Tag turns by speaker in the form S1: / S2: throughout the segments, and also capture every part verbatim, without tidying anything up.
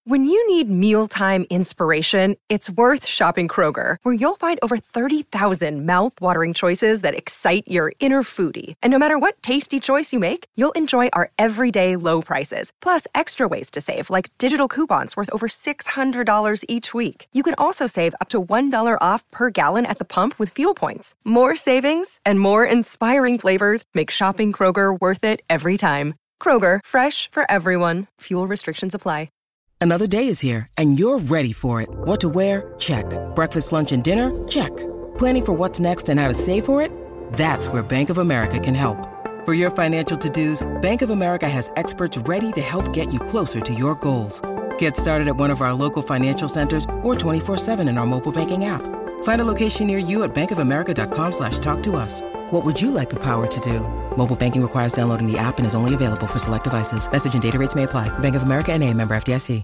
S1: When you need mealtime inspiration, it's worth shopping Kroger, where you'll find over thirty thousand mouth-watering choices that excite your inner foodie. And no matter what tasty choice you make, you'll enjoy our everyday low prices, plus extra ways to save, like digital coupons worth over six hundred dollars each week. You can also save up to one dollar off per gallon at the pump with fuel points. More savings and more inspiring flavors make shopping Kroger worth it every time. Kroger, fresh for everyone. Fuel restrictions apply.
S2: Another day is here, and you're ready for it. What to wear? Check. Breakfast, lunch, and dinner? Check. Planning for what's next and how to save for it? That's where Bank of America can help. For your financial to-dos, Bank of America has experts ready to help get you closer to your goals. Get started at one of our local financial centers or twenty-four seven in our mobile banking app. Find a location near you at bankofamerica.com slash talk to us. What would you like the power to do? Mobile banking requires downloading the app and is only available for select devices. Message and data rates may apply. Bank of America N A, member F D I C.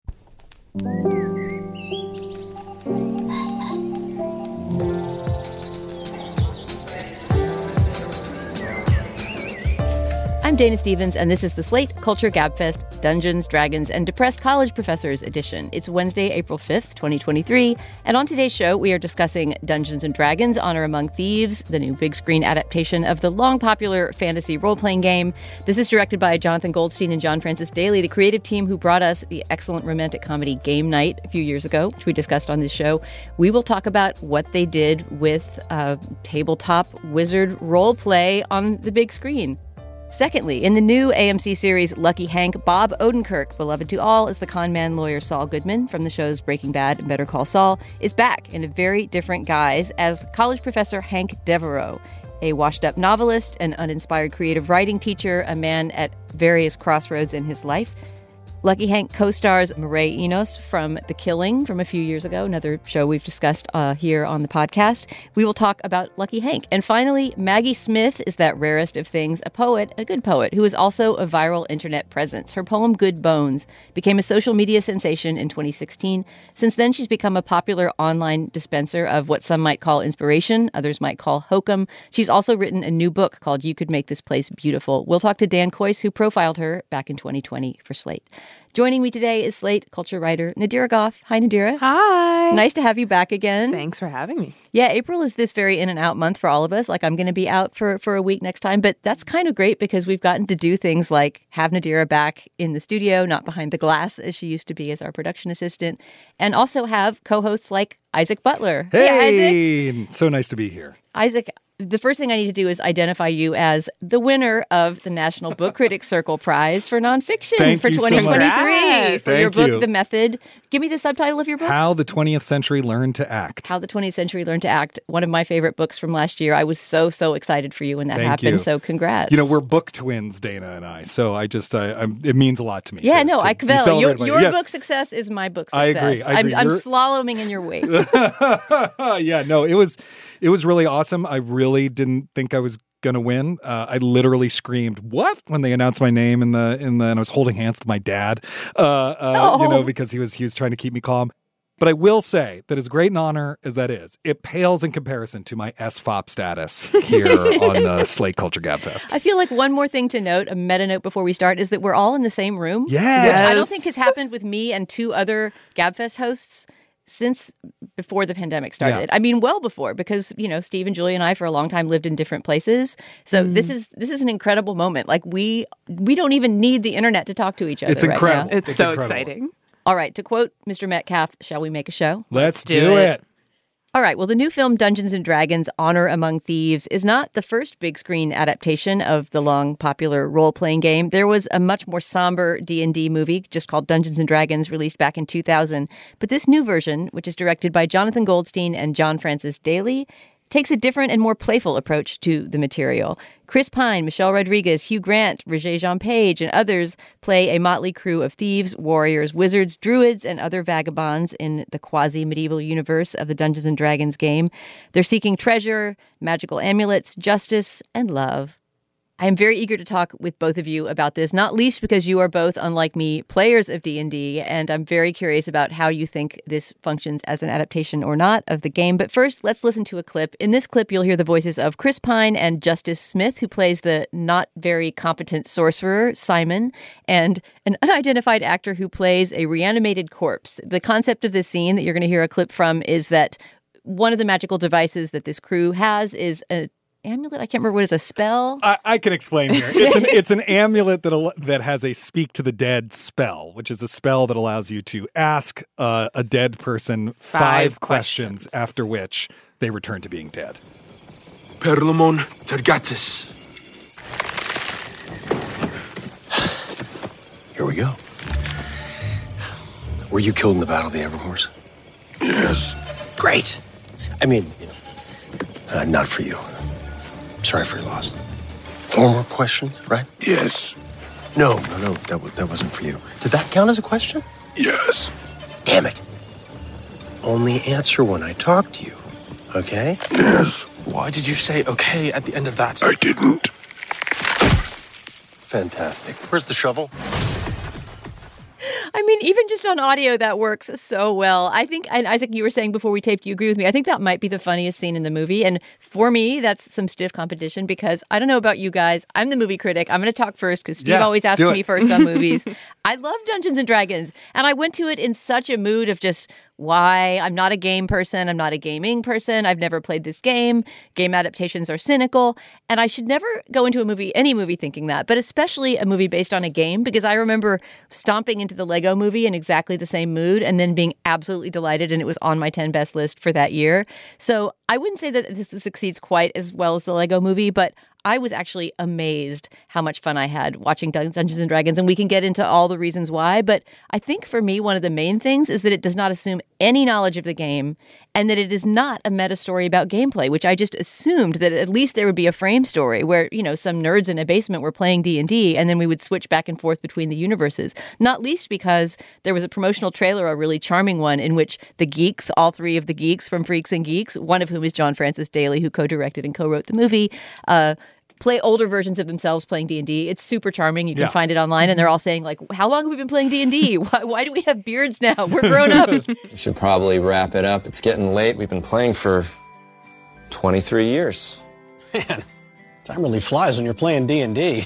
S3: I'm Dana Stevens, and this is the Slate Culture Gabfest Dungeons, Dragons, and Depressed College Professors edition. It's Wednesday, April fifth, twenty twenty-three, and on today's show, we are discussing Dungeons and Dragons: Honor Among Thieves, the new big screen adaptation of the long popular fantasy role-playing game. This is directed by Jonathan Goldstein and John Francis Daley, the creative team who brought us the excellent romantic comedy Game Night a few years ago, which we discussed on this show. We will talk about what they did with uh, tabletop wizard role-play on the big screen. Secondly, in the new A M C series Lucky Hank, Bob Odenkirk, beloved to all as the con man lawyer Saul Goodman from the shows Breaking Bad and Better Call Saul, is back in a very different guise as college professor Hank Devereaux, a washed-up novelist, an uninspired creative writing teacher, a man at various crossroads in his life. Lucky Hank co-stars Mireille Enos from The Killing from a few years ago, another show we've discussed uh, here on the podcast. We will talk about Lucky Hank. And finally, Maggie Smith is that rarest of things, a poet, a good poet, who is also a viral internet presence. Her poem Good Bones became a social media sensation in twenty sixteen. Since then, she's become a popular online dispenser of what some might call inspiration, others might call hokum. She's also written a new book called You Could Make This Place Beautiful. We'll talk to Dan Kois, who profiled her back in twenty twenty for Slate. Joining me today is Slate culture writer Nadira Goff. Hi, Nadira.
S4: Hi.
S3: Nice to have you back again.
S4: Thanks for having me.
S3: Yeah, April is this very in and out month for all of us. Like, I'm going to be out for, for a week next time, but that's kind of great because we've gotten to do things like have Nadira back in the studio, not behind the glass as she used to be as our production assistant, and also have co-hosts like Isaac Butler.
S5: Hey,
S3: hey Isaac.
S5: So nice to be here.
S3: Isaac, the first thing I need to do is identify you as the winner of the National Book Critics Circle Prize for Nonfiction
S5: Thank
S3: for
S5: you
S3: twenty twenty-three.
S5: So
S3: for your
S5: Thank
S3: book,
S5: you.
S3: The Method. Give me the subtitle of your book.
S5: How the twentieth Century Learned to Act.
S3: How the twentieth Century Learned to Act. One of my favorite books from last year. I was so, so excited for you when that
S5: Thank
S3: happened.
S5: you.
S3: So congrats.
S5: You know, we're book twins, Dana and I. So I just, I, I'm, it means a lot to me.
S3: Yeah,
S5: to,
S3: no,
S5: to
S3: I
S5: be
S3: Your,
S5: celebrated by-
S3: your
S5: yes.
S3: book success is my book
S5: I
S3: success.
S5: agree, I agree.
S3: I'm, I'm
S5: You're-
S3: slaloming in your wake.
S5: Yeah, no, it was, it was really awesome. I really didn't think I was going to win. Uh, I literally screamed, "What?" when they announced my name in the, in the, and I was holding hands with my dad, uh, uh,
S3: Oh.
S5: you know, because he was, he was trying to keep me calm. But I will say that as great an honor as that is, it pales in comparison to my S F O P status here on the Slate Culture Gabfest.
S3: I feel like one more thing to note, a meta note before we start, is that we're all in the same room.
S5: Yes.
S3: Which I don't think has happened with me and two other Gabfest hosts since before the pandemic started.
S5: Yeah.
S3: I mean, well before, because, you know, Steve and Julie and I for a long time lived in different places. So
S5: Mm.
S3: this is this is an incredible moment. Like we we don't even need the internet to talk to each other
S5: It's
S3: right
S5: incredible.
S3: now.
S4: It's,
S5: It's
S4: so
S5: incredible.
S4: exciting.
S3: All right, to quote Mister Metcalf, shall we make a show?
S5: Let's
S4: do
S5: do
S4: it.
S5: it.
S3: All right, well, the new film Dungeons and Dragons: Honor Among Thieves is not the first big screen adaptation of the long popular role-playing game. There was a much more somber D and D movie just called Dungeons and Dragons released back in two thousand. But this new version, which is directed by Jonathan Goldstein and John Francis Daley, takes a different and more playful approach to the material. Chris Pine, Michelle Rodriguez, Hugh Grant, Regé-Jean Page, and others play a motley crew of thieves, warriors, wizards, druids, and other vagabonds in the quasi-medieval universe of the Dungeons and Dragons game. They're seeking treasure, magical amulets, justice, and love. I am very eager to talk with both of you about this, not least because you are both, unlike me, players of D and D, and I'm very curious about how you think this functions as an adaptation or not of the game. But first, let's listen to a clip. In this clip, you'll hear the voices of Chris Pine and Justice Smith, who plays the not very competent sorcerer, Simon, and an unidentified actor who plays a reanimated corpse. The concept of this scene that you're going to hear a clip from is that one of the magical devices that this crew has is a amulet. I can't remember what is a spell.
S5: I, I can explain here. It's an it's an amulet that al- that has a speak to the dead spell, which is a spell that allows you to ask uh, a dead person five,
S3: Five
S5: questions,
S3: questions.
S5: after which they return to being dead.
S4: Perlamon Tergatis.
S6: Here we go. Were you killed in the Battle of the Everhorse?
S4: Yes.
S6: Great. I mean, uh, not for you. Sorry for your loss. Four more questions, right?
S4: Yes.
S6: No, no, no. That, w- that wasn't for you. Did that count as a question?
S4: Yes.
S6: Damn it. Only answer when I talk to you, okay?
S4: Yes.
S7: Why did you say okay at the end of that?
S4: I didn't.
S6: Fantastic. Where's the shovel?
S3: I mean, even just on audio, that works so well. I think, and Isaac, you were saying before we taped, you agree with me. I think that might be the funniest scene in the movie. And for me, that's some stiff competition because I don't know about you guys. I'm the movie critic. I'm going to talk first because Steve
S5: Yeah,
S3: always asks
S5: do
S3: me
S5: it.
S3: first on movies. I love Dungeons and Dragons. And I went to it in such a mood of just why I'm not a game person. I'm not a gaming person. I've never played this game. Game adaptations are cynical. And I should never go into a movie, any movie thinking that, but especially a movie based on a game, because I remember stomping into the Lego movie in exactly the same mood and then being absolutely delighted. And it was on my ten best list for that year. So I wouldn't say that this succeeds quite as well as the Lego movie, but I was actually amazed how much fun I had watching Dungeons and Dragons, and we can get into all the reasons why. But I think for me, one of the main things is that it does not assume any knowledge of the game and that it is not a meta story about gameplay, which I just assumed that at least there would be a frame story where, you know, some nerds in a basement were playing D and D and then we would switch back and forth between the universes, not least because there was a promotional trailer, a really charming one, in which the geeks, all three of the geeks from Freaks and Geeks, one of whom is John Francis Daley, who co-directed and co-wrote the movie, uh, play older versions of themselves playing D and D. It's super charming. You can
S5: Yeah.
S3: find it online. And they're all saying, like, how long have we been playing D and D? Why, why do we have beards now? We're grown up.
S8: We should probably wrap it up. It's getting late. We've been playing for twenty-three years.
S9: Man, time really flies when you're playing D and D.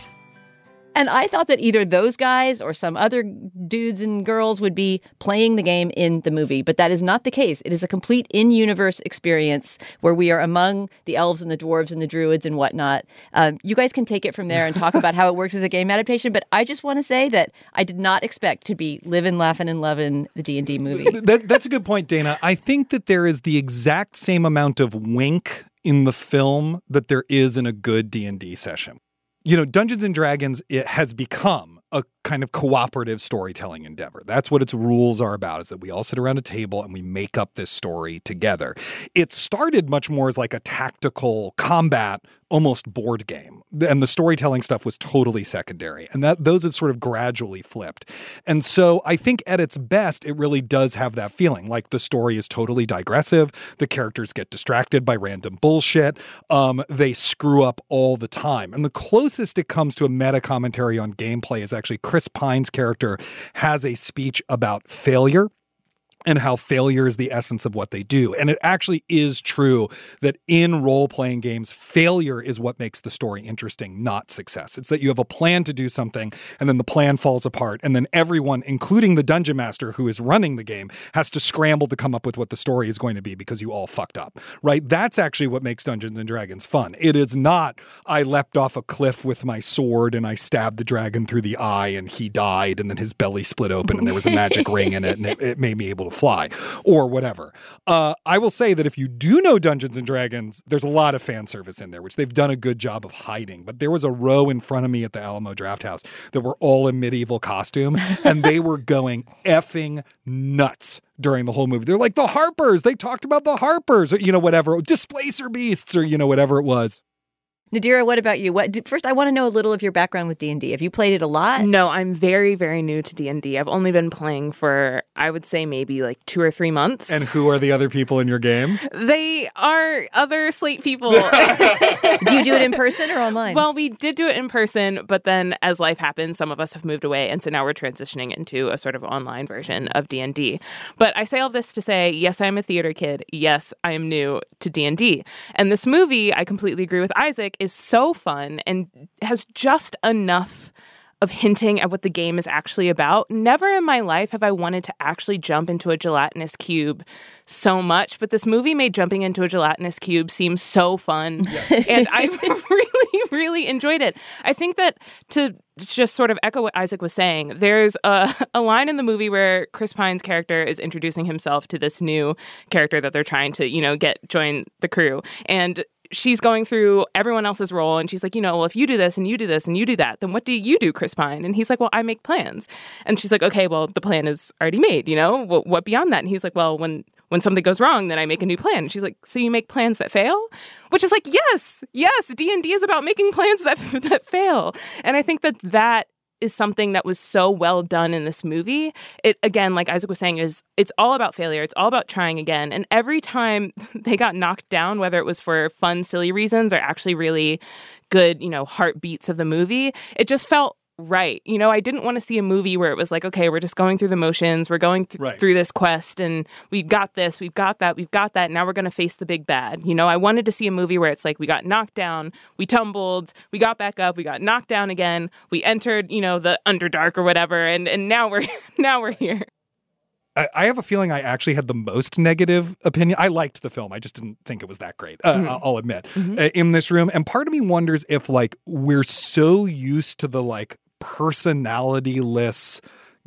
S3: And I thought that either those guys or some other dudes and girls would be playing the game in the movie. But that is not the case. It is a complete in-universe experience where we are among the elves and the dwarves and the druids and whatnot. Um, you guys can take it from there and talk about how it works as a game adaptation. But I just want to say that I did not expect to be living, laughing, and loving the D and D movie.
S5: That, that's a good point, Dana. I think that there is the exact same amount of wink in the film that there is in a good D and D session. You know, Dungeons and Dragons, it has become a kind of cooperative storytelling endeavor. That's what its rules are about, is that we all sit around a table and we make up this story together. It started much more as like a tactical combat, almost board game. And the storytelling stuff was totally secondary. And that those have sort of gradually flipped. And so I think at its best, it really does have that feeling. Like the story is totally digressive. The characters get distracted by random bullshit. Um, they screw up all the time. And the closest it comes to a meta commentary on gameplay is actually Chris Pine's character has a speech about failure and how failure is the essence of what they do. And it actually is true that in role-playing games, failure is what makes the story interesting, not success. It's that you have a plan to do something, and then the plan falls apart, and then everyone, including the dungeon master who is running the game, has to scramble to come up with what the story is going to be because you all fucked up, right? That's actually what makes Dungeons and Dragons fun. It is not, I leapt off a cliff with my sword and I stabbed the dragon through the eye and he died and then his belly split open and there was a magic ring in it and it, it made me able to fly or whatever. Uh, I will say that if you do know Dungeons and Dragons, there's a lot of fan service in there, which they've done a good job of hiding. But there was a row in front of me at the Alamo Drafthouse that were all in medieval costume, and they were going effing nuts during the whole movie. They're like, the Harpers, they talked about the Harpers, or, you know, whatever, Displacer Beasts, or, you know, whatever it was.
S3: Nadira, what about you? What first, I want to know a little of your background with D and D. Have you played it a lot?
S10: No, I'm very, very new to D and D. I've only been playing for, I would say, maybe like two or three months.
S5: And who are the other people in your game?
S10: They are other Slate people.
S3: Do you do it in person or online?
S10: Well, we did do it in person, but then as life happens, some of us have moved away, and so now we're transitioning into a sort of online version of D and D. But I say all this to say, yes, I'm a theater kid. Yes, I am new to D and D. And this movie, I completely agree with Isaac, is so fun and has just enough of hinting at what the game is actually about. Never in my life have I wanted to actually jump into a gelatinous cube so much, but this movie made jumping into a gelatinous cube seem so fun. Yeah. And I really, really enjoyed it. I think that to just sort of echo what Isaac was saying, there's a, a line in the movie where Chris Pine's character is introducing himself to this new character that they're trying to, you know, get join the crew. And she's going through everyone else's role, and she's like, you know, well, if you do this and you do this and you do that, then what do you do, Chris Pine? And he's like, well, I make plans. And she's like, okay, well, the plan is already made, you know? What, what beyond that? And he's like, well, when when something goes wrong, then I make a new plan. And she's like, so you make plans that fail? Which is like, yes, yes, D and D is about making plans that that fail. And I think that that is something that was so well done in this movie. It, again, like Isaac was saying, is it's all about failure. It's all about trying again. And every time they got knocked down, whether it was for fun, silly reasons or actually really good, you know, heartbeats of the movie, it just felt right. You know, I didn't want to see a movie where it was like, okay, we're just going through the motions. We're going th- right. through this quest and we've got this, we've got that, we've got that. Now we're going to face the big bad. You know, I wanted to see a movie where it's like, we got knocked down, we tumbled, we got back up, we got knocked down again. We entered, you know, the Underdark or whatever. And, and now we're, now we're here.
S5: I have a feeling I actually had the most negative opinion. I liked the film. I just didn't think it was that great. Uh, mm-hmm. I'll admit mm-hmm. uh, in this room. And part of me wonders if like we're so used to the like personality-less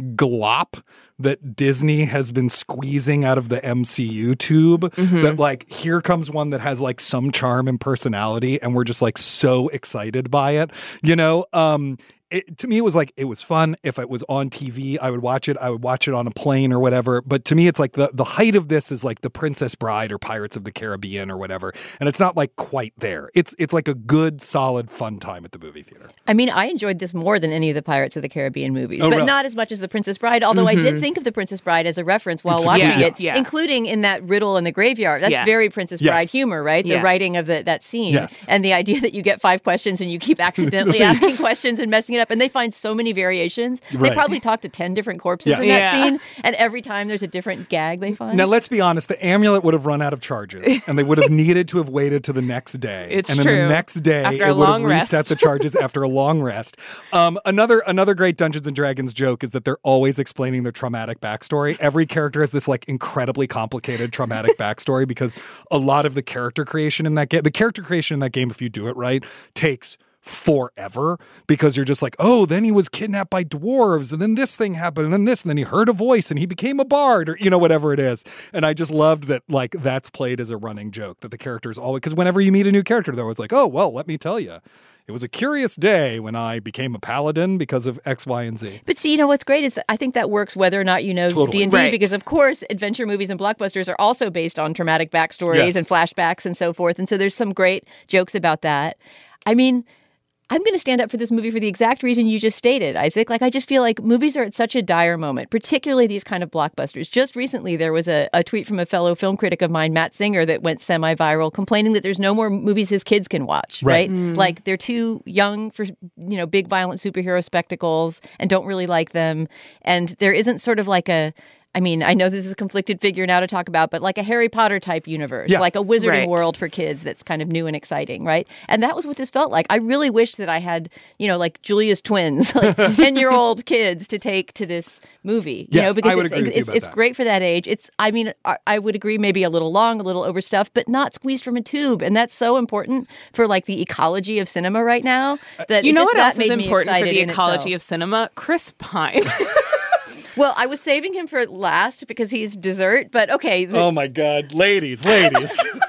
S5: glop that Disney has been squeezing out of the M C U tube mm-hmm. that like here comes one that has like some charm and personality and we're just like so excited by it, you know? Um, It, to me, it was like, it was fun. If it was on T V, I would watch it. I would watch it on a plane or whatever. But to me, it's like the, the height of this is like The Princess Bride or Pirates of the Caribbean or whatever. And it's not like quite there. It's it's like a good, solid, fun time at the movie theater.
S3: I mean, I enjoyed this more than any of the Pirates of the Caribbean movies,
S5: oh,
S3: but
S5: really?
S3: not as much as The Princess Bride. Although mm-hmm. I did think of The Princess Bride as a reference while it's, watching
S10: yeah,
S3: it,
S10: yeah.
S3: including in that riddle in the graveyard. That's
S10: yeah.
S3: very Princess Bride
S5: yes.
S3: humor, right? The
S10: yeah.
S3: writing of the, that scene.
S5: Yes.
S3: And the idea that you get five questions and you keep accidentally asking questions and messing it up. And they find so many variations.
S5: Right.
S3: They probably talk to ten different corpses
S5: yes.
S3: in that
S10: yeah.
S3: scene, and every time there's a different gag they find.
S5: Now, let's be honest. The amulet would have run out of charges, and they would have needed to have waited to the next day.
S10: It's
S5: and
S10: true.
S5: then the next day,
S10: After
S5: it
S10: a
S5: would have
S10: long
S5: reset
S10: rest.
S5: the charges after a long rest. Um, another another great Dungeons and Dragons joke is that they're always explaining their traumatic backstory. Every character has this like incredibly complicated traumatic backstory because a lot of the character creation in that game, the character creation in that game, if you do it right, takes forever because you're just like, oh, then he was kidnapped by dwarves and then this thing happened and then this and then he heard a voice and he became a bard or, you know, whatever it is. And I just loved that like that's played as a running joke that the characters always, because whenever you meet a new character, they're always like, oh, well, let me tell you. It was a curious day when I became a paladin because of X, Y, and Z.
S3: But see, you know, what's great is that I think that works whether or not you know
S5: Totally.
S3: D and D,
S10: Right.
S3: because, of course, adventure movies and blockbusters are also based on traumatic backstories
S5: Yes.
S3: and flashbacks and so forth. And so there's some great jokes about that. I mean, I'm going to stand up for this movie for the exact reason you just stated, Isaac. Like, I just feel like movies are at such a dire moment, particularly these kind of blockbusters. Just recently, there was a, a tweet from a fellow film critic of mine, Matt Singer, that went semi-viral, complaining that there's no more movies his kids can watch, right?
S5: Right.
S3: Mm. Like, they're too young for, you know, big, violent superhero spectacles and don't really like them. And there isn't sort of like a... I mean, I know this is a conflicted figure now to talk about, but like a Harry Potter type universe,
S5: Yeah.
S3: like a wizarding
S10: Right.
S3: world for kids that's kind of new and exciting, right? And that was what this felt like. I really wish that I had, you know, like Julia's twins, like ten-year-old kids to take to this movie, you
S5: Yes,
S3: know, because
S5: I would
S3: it's
S5: agree with you
S3: it's,
S5: about
S3: it's
S5: that.
S3: great for that age. It's, I mean, I, I would agree maybe a little long, a little overstuffed, but not squeezed from a tube, and that's so important for like the ecology of cinema right now. That
S10: You
S3: it
S10: know
S3: just,
S10: what
S3: that
S10: else is
S3: made me
S10: important for
S3: excited
S10: the
S3: in
S10: ecology
S3: itself.
S10: of cinema? Chris Pine.
S3: Well, I was saving him for last because he's dessert, but okay. the-
S5: Oh my God, ladies, ladies.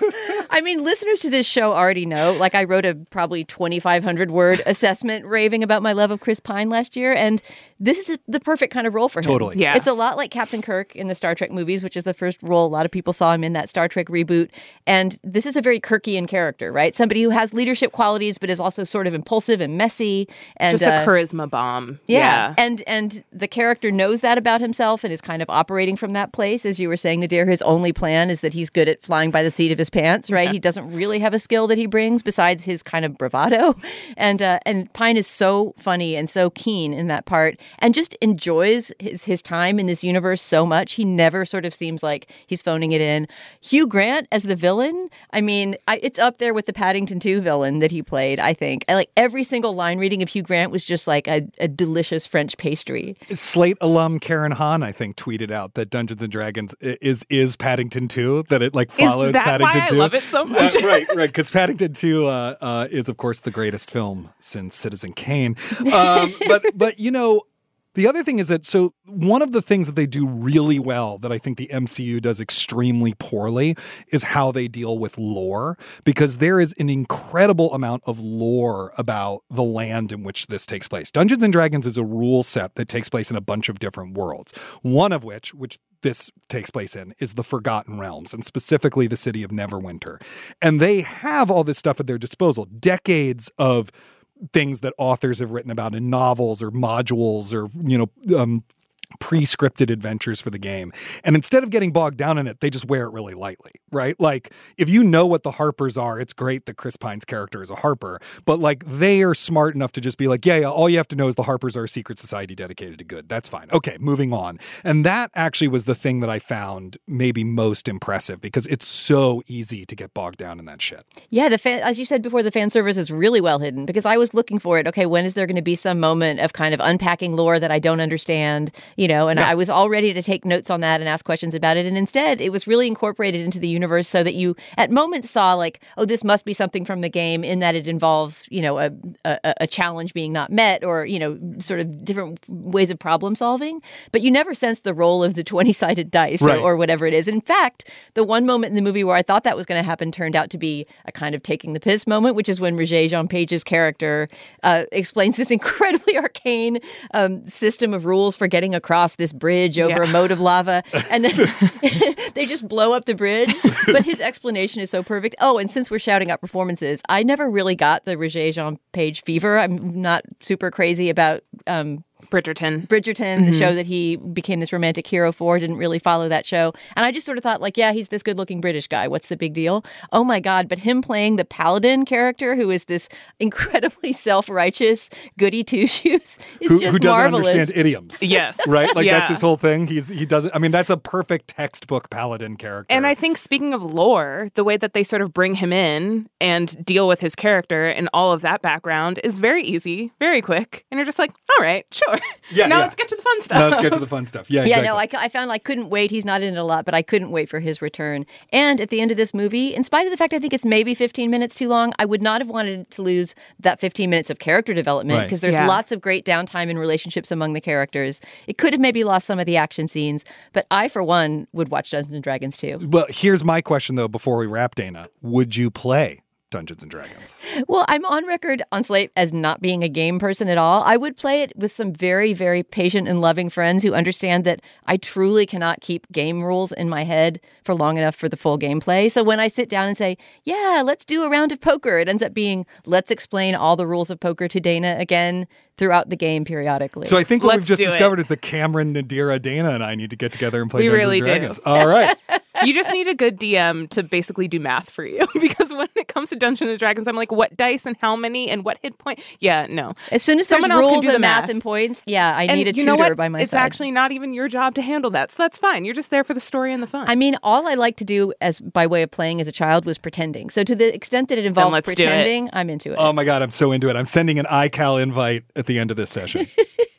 S3: I mean, listeners to this show already know. Like, I wrote a probably twenty-five hundred word assessment raving about my love of Chris Pine last year, and this is the perfect kind of role for him.
S5: Totally.
S10: Yeah.
S3: It's a lot like Captain Kirk in the Star Trek movies, which is the first role a lot of people saw him in, that Star Trek reboot. And this is a very Kirkian character, right? Somebody who has leadership qualities, but is also sort of impulsive and messy. And
S10: Just a
S3: uh,
S10: charisma bomb.
S3: Yeah.
S10: Yeah.
S3: And and the character knows that about himself and is kind of operating from that place. As you were saying, Nadir, his only plan is that he's good at flying by the seat of his pants, right? Yeah. He doesn't really have a skill that he brings besides his kind of bravado. And uh, and Pine is so funny and so keen in that part and just enjoys his, his time in this universe so much. He never sort of seems like he's phoning it in. Hugh Grant as the villain, I mean, I, it's up there with the Paddington two villain that he played, I think. I, like every single line reading of Hugh Grant was just like a, a delicious French pastry.
S5: Slate alum Karen Hahn, I think, tweeted out that Dungeons and Dragons is is Paddington two, that it like follows
S10: is that
S5: Paddington
S10: why
S5: two.
S10: I love it so much?
S5: Uh, right, right, because Paddington two uh, uh, is, of course, the greatest film since Citizen Kane. Um, but but you know. The other thing is that, so one of the things that they do really well that I think the M C U does extremely poorly is how they deal with lore, because there is an incredible amount of lore about the land in which this takes place. Dungeons and Dragons is a rule set that takes place in a bunch of different worlds, one of which, which this takes place in, is the Forgotten Realms, and specifically the city of Neverwinter. And they have all this stuff at their disposal, decades of things that authors have written about in novels or modules or, you know, um, pre-scripted adventures for the game. And instead of getting bogged down in it, they just wear it really lightly, right? Like, if you know what the Harpers are, it's great that Chris Pine's character is a Harper, but like, they are smart enough to just be like, yeah, yeah, all you have to know is the Harpers are a secret society dedicated to good. That's fine. Okay, moving on. And that actually was the thing that I found maybe most impressive, because it's so easy to get bogged down in that shit.
S3: Yeah, the fan, as you said before, the fan service is really well hidden, because I was looking for it. Okay, when is there going to be some moment of kind of unpacking lore that I don't understand? You know, and yeah. I was all ready to take notes on that and ask questions about it. And instead, it was really incorporated into the universe so that you at moments saw like, oh, this must be something from the game, in that it involves, you know, a, a, a challenge being not met, or, you know, sort of different ways of problem solving. But you never sensed the role of the twenty-sided dice right. or, or whatever it is. In fact, the one moment in the movie where I thought that was going to happen turned out to be a kind of taking the piss moment, which is when Roger Jean Page's character uh, explains this incredibly arcane um, system of rules for getting across this bridge over yeah. a moat of lava, and then they just blow up the bridge. But his explanation is so perfect. Oh, and since we're shouting out performances, I never really got the Roger Jean Page fever. I'm not super crazy about um,
S10: Bridgerton.
S3: Bridgerton, mm-hmm. the show that he became this romantic hero for, didn't really follow that show. And I just sort of thought, like, yeah, he's this good-looking British guy. What's the big deal? Oh, my God. But him playing the paladin character, who is this incredibly self-righteous goody two-shoes, is
S5: who,
S3: just
S5: who doesn't
S3: marvelous.
S5: understand idioms.
S10: Yes.
S5: Right? Like,
S10: yeah.
S5: that's his whole thing. He's He doesn't, I mean, that's a perfect textbook paladin character.
S10: And I think, speaking of lore, the way that they sort of bring him in and deal with his character and all of that background is very easy, very quick. And you're just like, all right, sure.
S5: Yeah,
S10: now
S5: yeah.
S10: let's get to the fun stuff.
S5: Now let's get to the fun stuff. Yeah,
S3: yeah.
S5: exactly.
S3: No, I, I found I couldn't wait. He's not in it a lot, but I couldn't wait for his return. And at the end of this movie, in spite of the fact I think it's maybe fifteen minutes too long, I would not have wanted to lose that fifteen minutes of character development, because
S5: right.
S3: there's
S10: yeah.
S3: lots of great downtime in relationships among the characters. It could have maybe lost some of the action scenes, but I, for one, would watch Dungeons and Dragons too.
S5: Well, here's my question, though, before we wrap, Dana. Would you play Dungeons and Dragons?
S3: Well, I'm on record on Slate as not being a game person at all. I would play it with some very, very patient and loving friends who understand that I truly cannot keep game rules in my head for long enough for the full gameplay. So when I sit down and say, yeah, let's do a round of poker, it ends up being, let's explain all the rules of poker to Dana again throughout the game periodically.
S5: So I think what
S10: Let's
S5: we've just
S10: do
S5: discovered
S10: it.
S5: is that Cameron, Nadira, Dana, and I need to get together and play
S10: We
S5: Dungeons
S10: really
S5: and
S10: do.
S5: Dragons. All right.
S10: You just need a good D M to basically do math for you, because when it comes to Dungeons and Dragons, I'm like, what dice and how many and what hit point? Yeah, no.
S3: As soon as
S10: Someone
S3: there's
S10: else can
S3: rules
S10: do the
S3: and math.
S10: math
S3: and points, yeah, I
S10: and
S3: need a
S10: you
S3: tutor
S10: know what?
S3: by my
S10: it's
S3: side.
S10: It's actually not even your job to handle that, so that's fine. You're just there for the story and the fun.
S3: I mean, all I like to do as by way of playing as a child was pretending. So to the extent that it involves
S10: let's do it.
S3: pretending, I'm into it.
S5: Oh my God, I'm so into it. I'm sending an iCal invite at the end of this session.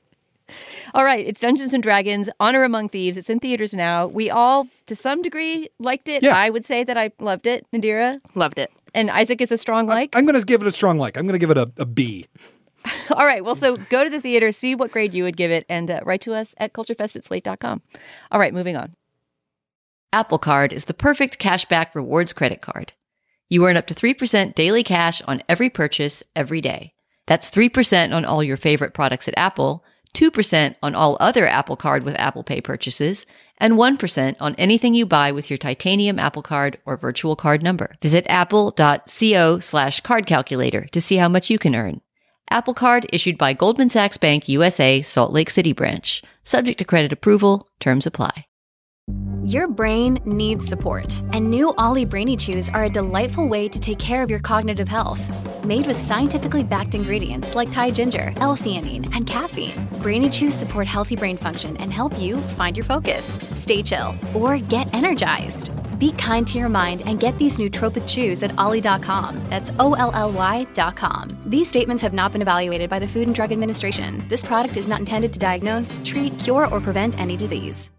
S3: All right, it's Dungeons and Dragons, Honor Among Thieves. It's in theaters now. We all, to some degree, liked it.
S5: Yeah.
S3: I would say that I loved it. Nadira?
S10: Loved it.
S3: And Isaac is a strong like?
S5: I'm going to give it a strong like. I'm going to give it a, a B.
S3: All right, well, so go to the theater, see what grade you would give it, and uh, write to us at culturefest at slate dot com. All right, moving on. Apple Card is the perfect cashback rewards credit card. You earn up to three percent daily cash on every purchase every day. That's three percent on all your favorite products at Apple, two percent on all other Apple Card with Apple Pay purchases, and one percent on anything you buy with your titanium Apple Card or virtual card number. Visit apple.co slash card calculator to see how much you can earn. Apple Card issued by Goldman Sachs Bank U S A, Salt Lake City branch. Subject to credit approval. Terms apply.
S11: Your brain needs support, and new Ollie Brainy Chews are a delightful way to take care of your cognitive health. Made with scientifically backed ingredients like Thai ginger, L-theanine, and caffeine, Brainy Chews support healthy brain function and help you find your focus, stay chill, or get energized. Be kind to your mind and get these nootropic chews at ollie dot com. That's O L L Y dot com. These statements have not been evaluated by the Food and Drug Administration. This product is not intended to diagnose, treat, cure, or prevent any disease.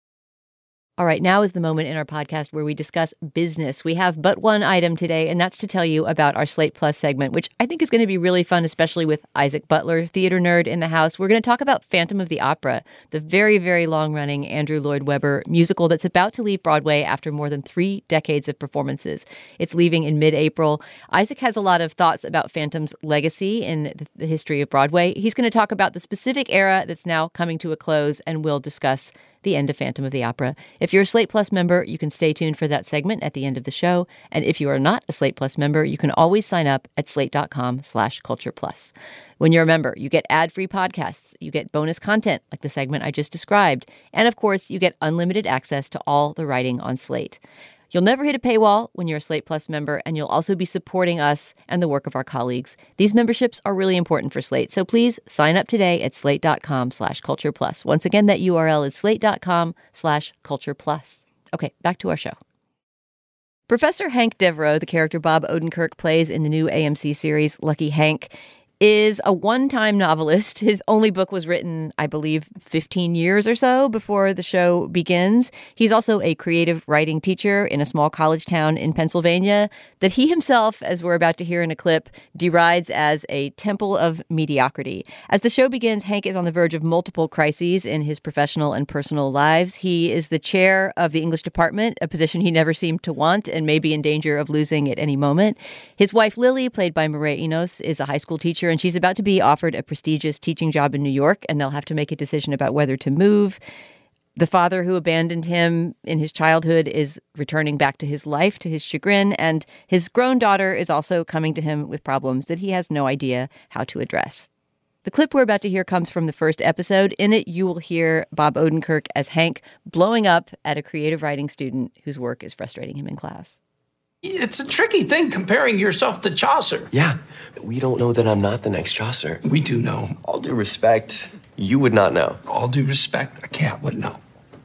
S3: All right, now is the moment in our podcast where we discuss business. We have but one item today, and that's to tell you about our Slate Plus segment, which I think is going to be really fun, especially with Isaac Butler, theater nerd in the house. We're going to talk about Phantom of the Opera, the very, very long-running Andrew Lloyd Webber musical that's about to leave Broadway after more than three decades of performances. It's leaving in mid-April. Isaac has a lot of thoughts about Phantom's legacy in the history of Broadway. He's going to talk about the specific era that's now coming to a close, and we'll discuss the end of Phantom of the Opera. If you're a Slate Plus member, you can stay tuned for that segment at the end of the show. And if you are not a Slate Plus member, you can always sign up at slate.com slash culture plus. When you're a member, you get ad-free podcasts, you get bonus content like the segment I just described, and of course, you get unlimited access to all the writing on Slate. You'll never hit a paywall when you're a Slate Plus member, and you'll also be supporting us and the work of our colleagues. These memberships are really important for Slate, so please sign up today at slate.com slash culture plus. Once again, that U R L is slate.com slash culture plus. Okay, back to our show. Professor Hank Devereaux, the character Bob Odenkirk plays in the new A M C series Lucky Hank, is a one-time novelist. His only book was written, I believe, fifteen years or so before the show begins. He's also a creative writing teacher in a small college town in Pennsylvania that he himself, as we're about to hear in a clip, derides as a temple of mediocrity. As the show begins, Hank is on the verge of multiple crises in his professional and personal lives. He is the chair of the English department, a position he never seemed to want and may be in danger of losing at any moment. His wife, Lily, played by Mireille Enos, is a high school teacher, and she's about to be offered a prestigious teaching job in New York, and they'll have to make a decision about whether to move. The father who abandoned him in his childhood is returning back to his life, to his chagrin, and his grown daughter is also coming to him with problems that he has no idea how to address. The clip we're about to hear comes from the first episode. In it, you will hear Bob Odenkirk as Hank blowing up at a creative writing student whose work is frustrating him in class.
S12: It's a tricky thing comparing yourself to Chaucer.
S6: Yeah, we don't know that I'm not the next Chaucer.
S12: We do know.
S6: All due respect, you would not know.
S12: All due respect, a cat would know.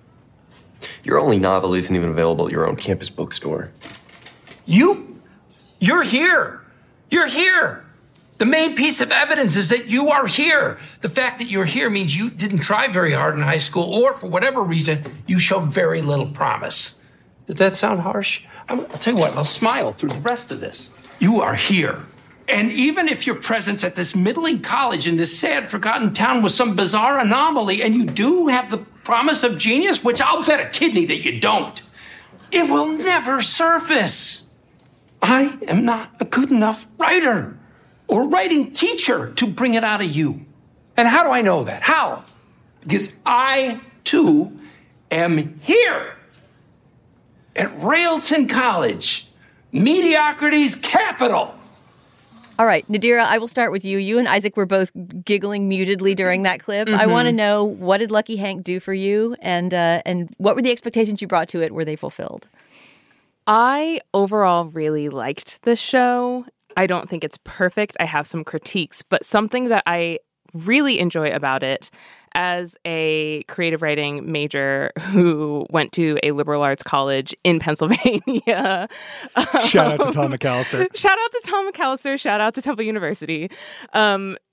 S6: Your only novel isn't even available at your own campus bookstore.
S12: You? You're here. You're here. The main piece of evidence is that you are here. The fact that you're here means you didn't try very hard in high school, or for whatever reason, you showed very little promise. Did that sound harsh? I'll tell you what, I'll smile through the rest of this. You are here. And even if your presence at this middling college in this sad, forgotten town was some bizarre anomaly, and you do have the promise of genius, which I'll bet a kidney that you don't, it will never surface. I am not a good enough writer or writing teacher to bring it out of you. And how do I know that? How? Because I, too, am here. At Railton College, mediocrity's capital.
S3: All right, Nadira, I will start with you. You and Isaac were both giggling mutedly during that clip. Mm-hmm. I want to know, what did Lucky Hank do for you? And uh, and what were the expectations you brought to it? Were they fulfilled?
S10: I overall really liked the show. I don't think it's perfect. I have some critiques, but something that I really enjoy about it as a creative writing major who went to a liberal arts college in Pennsylvania.
S5: Shout out to Tom McAllister.
S10: Shout out to Tom McAllister. Shout out to Temple University. Um,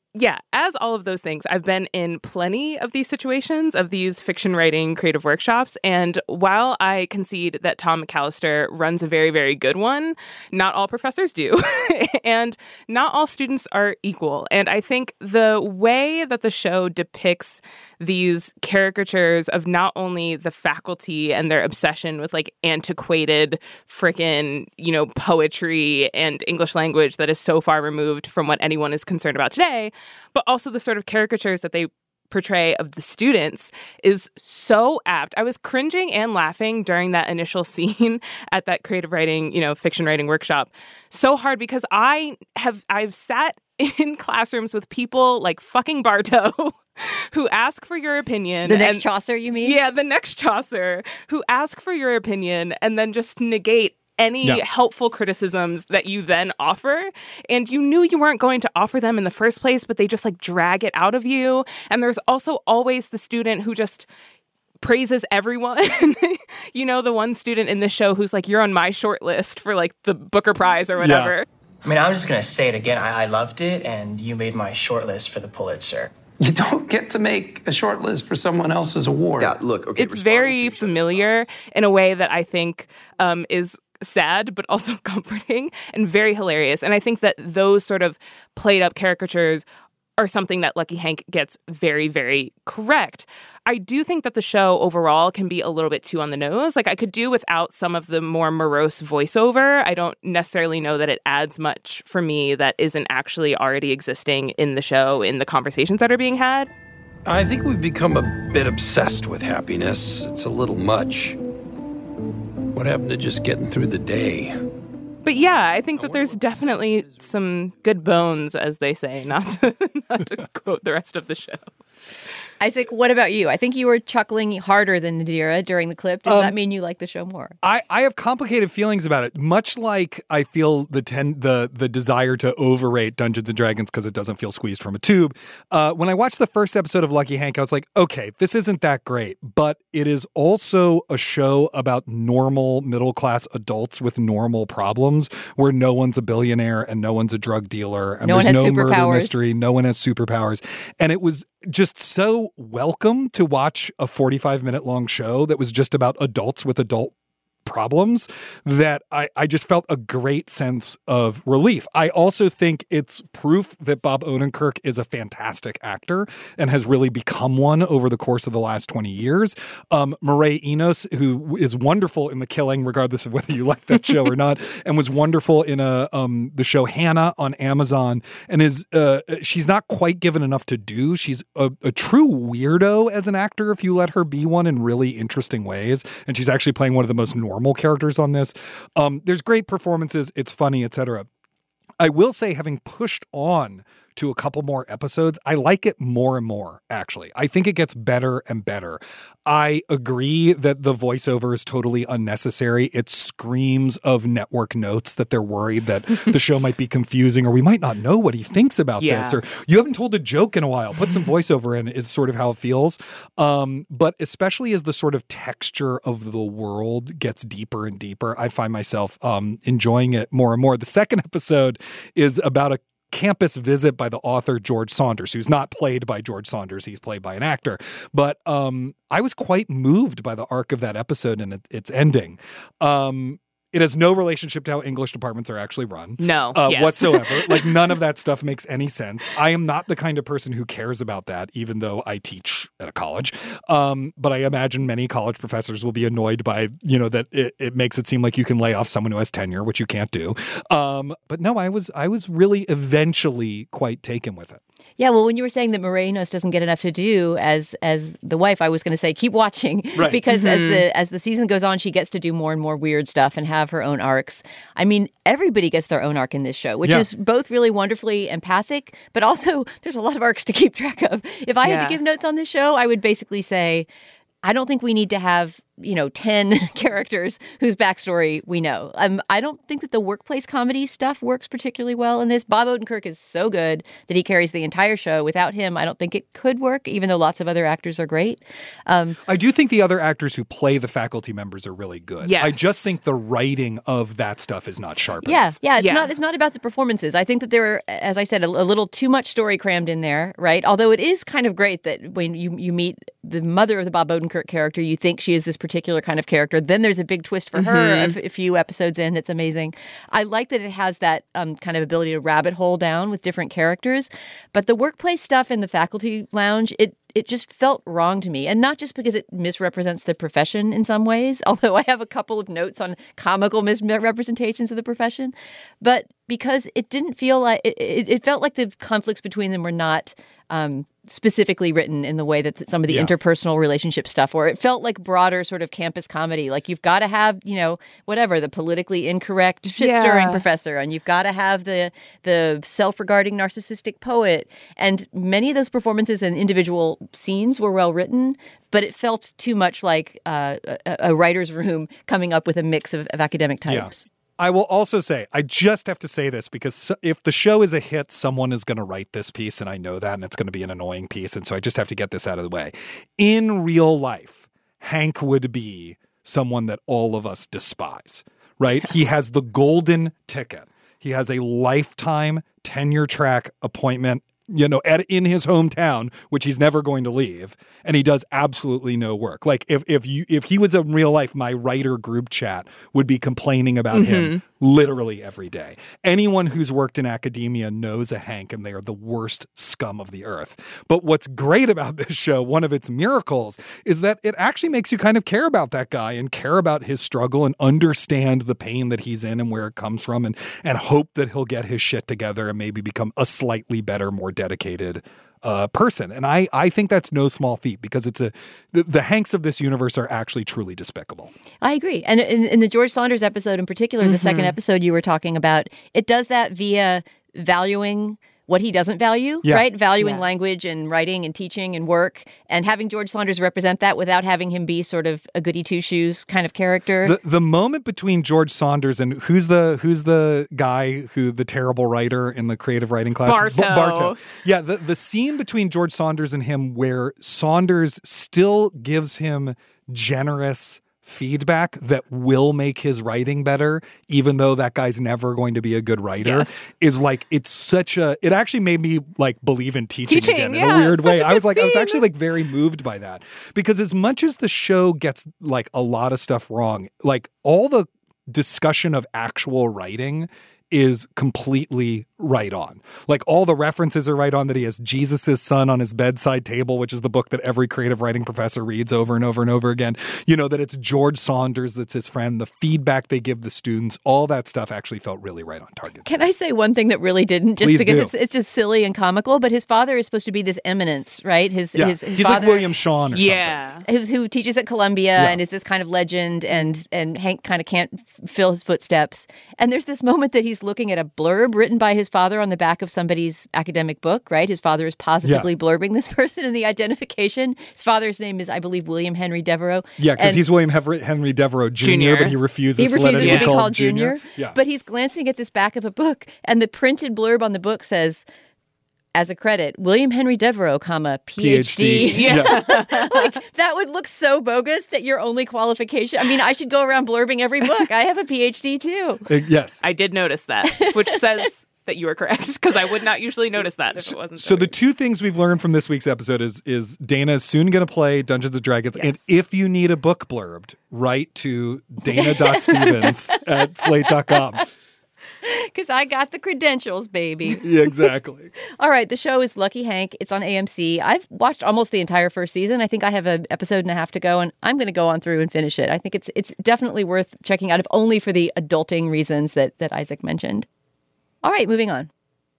S10: Yeah, as all of those things, I've been in plenty of these situations, of these fiction writing creative workshops. And while I concede that Tom McAllister runs a very, very good one, not all professors do. And not all students are equal. And I think the way that the show depicts these caricatures of not only the faculty and their obsession with like antiquated frickin', you know, poetry and English language that is so far removed from what anyone is concerned about today, but also the sort of caricatures that they portray of the students is so apt. I was cringing and laughing during that initial scene at that creative writing, you know, fiction writing workshop so hard because I have, I've sat in classrooms with people like fucking Bartow who ask for your opinion.
S3: The next
S10: and,
S3: Chaucer, you mean?
S10: Yeah, the next Chaucer, who ask for your opinion and then just negate any yeah. helpful criticisms that you then offer. And you knew you weren't going to offer them in the first place, but they just like drag it out of you. And there's also always the student who just praises everyone. You know, the one student in this show who's like, you're on my short list for like the Booker Prize or whatever.
S13: Yeah. I mean, I'm just going to say it again. I-, I loved it, and you made my short list for the Pulitzer.
S12: You don't get to make a short list for someone else's award.
S14: Yeah, look, okay.
S10: It's very familiar in a way that I think um, is sad, but also comforting and very hilarious. And I think that those sort of played up caricatures are something that Lucky Hank gets very, very correct. I do think that the show overall can be a little bit too on the nose. Like, I could do without some of the more morose voiceover. I don't necessarily know that it adds much for me that isn't actually already existing in the show, in the conversations that are being had.
S12: I think we've become a bit obsessed with happiness. It's a little much. What happened to just getting through the day?
S10: But yeah, I think that there's definitely some good bones, as they say, not to, not to quote the rest of the show.
S3: Isaac, what about you? I think you were chuckling harder than Nadira during the clip. Does um, that mean you like the show more?
S5: I, I have complicated feelings about it. Much like I feel the ten, the the desire to overrate Dungeons and Dragons because it doesn't feel squeezed from a tube. Uh, when I watched the first episode of Lucky Hank, I was like, okay, this isn't that great, but it is also a show about normal middle-class adults with normal problems where no one's a billionaire and no one's a drug dealer and
S3: no
S5: there's no
S3: superpowers.
S5: Murder mystery, no one has superpowers. And it was just so welcome to watch a forty-five minute long show that was just about adults with adult problems that I, I just felt a great sense of relief. I also think it's proof that Bob Odenkirk is a fantastic actor and has really become one over the course of the last twenty years. Um, Mireille Enos, who is wonderful in The Killing, regardless of whether you like that show or not, and was wonderful in a um, the show Hannah on Amazon, and is uh, she's not quite given enough to do. She's a, a true weirdo as an actor if you let her be one in really interesting ways, and she's actually playing one of the most normal characters on this. Um, there's great performances. It's funny, et cetera. I will say, having pushed on to a couple more episodes, I like it more and more, actually. I think it gets better and better. I agree that the voiceover is totally unnecessary. It screams of network notes that they're worried that the show might be confusing or we might not know what he thinks about
S10: yeah.
S5: this, or you haven't told a joke in a while. Put some voiceover in is sort of how it feels. Um, but especially as the sort of texture of the world gets deeper and deeper, I find myself um, enjoying it more and more. The second episode is about a campus visit by the author George Saunders, who's not played by George Saunders. He's played by an actor. But um, I was quite moved by the arc of that episode and it, its ending. Um, It has no relationship to how English departments are actually run.
S10: No,
S5: uh,
S10: yes.
S5: whatsoever. Like, none of that stuff makes any sense. I am not the kind of person who cares about that, even though I teach at a college. Um, but I imagine many college professors will be annoyed by, you know, that it, it makes it seem like you can lay off someone who has tenure, which you can't do. Um, but no, I was I was really eventually quite taken with it.
S3: Yeah, well, when you were saying that Mireille Enos doesn't get enough to do as as the wife, I was going to say keep watching,
S5: right.
S3: because
S10: Mm-hmm.
S3: as the as the season goes on, she gets to do more and more weird stuff and have her own arcs. I mean, everybody gets their own arc in this show, which
S5: yeah.
S3: is both really wonderfully empathic, but also there's a lot of arcs to keep track of. If I
S10: yeah.
S3: had to give notes on this show, I would basically say, I don't think we need to have you know, ten characters whose backstory we know. Um, I don't think that the workplace comedy stuff works particularly well in this. Bob Odenkirk is so good that he carries the entire show. Without him, I don't think it could work, even though lots of other actors are great. Um,
S5: I do think the other actors who play the faculty members are really good.
S10: Yes.
S5: I just think the writing of that stuff is not sharp
S3: yeah,
S5: enough.
S3: yeah, it's
S10: Yeah.
S3: not. It's not about the performances. I think that there are, as I said, a, a little too much story crammed in there, right? Although it is kind of great that when you you meet the mother of the Bob Odenkirk character, you think she is this particular kind of character. Then there's a big twist for her
S10: Mhm.
S3: a, f- a few episodes in that's amazing. I like that it has that um, kind of ability to rabbit hole down with different characters. But the workplace stuff in the faculty lounge, it it just felt wrong to me. And not just because it misrepresents the profession in some ways, although I have a couple of notes on comical misrepresentations of the profession, but because it didn't feel like, it, it, it felt like the conflicts between them were not um, specifically written in the way that some of the
S5: Yeah.
S3: interpersonal relationship stuff were. It felt like broader sort of campus comedy. Like you've got to have, you know, whatever, the politically incorrect shit-stirring
S10: Yeah.
S3: professor, and you've got to have the the self-regarding narcissistic poet. And many of those performances and individual scenes were well written, but it felt too much like uh, a, a writer's room coming up with a mix of, of academic types.
S5: Yeah. I will also say, I just have to say this because if the show is a hit, someone is going to write this piece, and I know that, and it's going to be an annoying piece, and so I just have to get this out of the way. In real life, Hank would be someone that all of us despise, right? Yes. He has the golden ticket. He has a lifetime tenure track appointment, you know, at, in his hometown, which he's never going to leave, and he does absolutely no work. Like if if you if he was in real life, my writer group chat would be complaining about
S10: Mm-hmm.
S5: him literally every day. Anyone who's worked in academia knows a Hank, and they are the worst scum of the earth. But what's great about this show, one of its miracles, is that it actually makes you kind of care about that guy and care about his struggle and understand the pain that he's in and where it comes from, and and hope that he'll get his shit together and maybe become a slightly better, more dedicated uh, person. And I, I think that's no small feat because it's a the, the Hanks of this universe are actually truly despicable.
S3: I agree. And in, in the George Saunders episode in particular, the
S10: Mm-hmm.
S3: second episode you were talking about, it does that via valuing what he doesn't value,
S5: Yeah.
S3: right? Valuing
S10: Yeah.
S3: language and writing and teaching and work, and having George Saunders represent that without having him be sort of a goody two-shoes kind of character.
S5: The the moment between George Saunders and who's the who's the guy who the terrible writer in the creative writing class?
S10: Bartow.
S5: B- Bartow. Yeah, the, the scene between George Saunders and him where Saunders still gives him generous feedback that will make his writing better, even though that guy's never going to be a good writer,
S10: Yes.
S5: is like, it's such a, it actually made me like believe in teaching,
S10: Teaching,
S5: again in
S10: yeah,
S5: a weird
S10: it's
S5: way.
S10: such a
S5: I was
S10: good
S5: like, I was
S10: scene.
S5: actually like very moved by that because as much as the show gets like a lot of stuff wrong, like all the discussion of actual writing is completely right on. Like all the references are right on, that he has Jesus's son on his bedside table, which is the book that every creative writing professor reads over and over and over again. You know, that it's George Saunders that's his friend, the feedback they give the students, all that stuff actually felt really right on target.
S3: Can I say one thing that really didn't? Just
S5: Please
S3: because
S5: do.
S3: it's, it's just silly and comical, but his father is supposed to be this eminence, right? His,
S5: Yeah,
S3: his, his
S5: he's
S3: father,
S5: like William Shawn or
S10: Yeah.
S3: who, who teaches at Columbia
S5: Yeah.
S3: and is this kind of legend, and and Hank kind of can't f- fill his footsteps. And there's this moment that he's looking at a blurb written by his father on the back of somebody's academic book, right? His father is positively
S5: Yeah.
S3: blurbing this person in the identification. His father's name is, I believe, William Henry Devereux.
S5: Yeah, because
S3: And-
S5: he's William Hever- Henry Devereux Junior,
S10: Junior.
S5: but he refuses,
S3: he
S5: to let
S3: refuses
S5: it
S3: to
S5: be
S3: be
S5: called,
S3: called Junior.
S5: Yeah.
S3: But he's glancing at this back of a book, and the printed blurb on the book says, as a credit, William Henry Devereux, comma, PhD.
S5: PhD. Yeah.
S3: Like, that would look so bogus that your only qualification. I mean, I should go around blurbing every book. I have a PhD too.
S5: Uh, yes.
S10: I did notice that, which says that you were correct, because I would not usually notice that if it wasn't.
S5: So the two things we've learned from this week's episode is is Dana is soon going to play Dungeons and Dragons,
S10: Yes.
S5: and if you need a book blurbed, write to dana.stevens at slate dot com.
S3: Because I got the credentials, baby.
S5: Yeah, exactly.
S3: All right, the show is Lucky Hank. It's on A M C. I've watched almost the entire first season. I think I have an episode and a half to go, and I'm going to go on through and finish it. I think it's it's definitely worth checking out, if only for the adulting reasons that that Isaac mentioned. All right, moving on.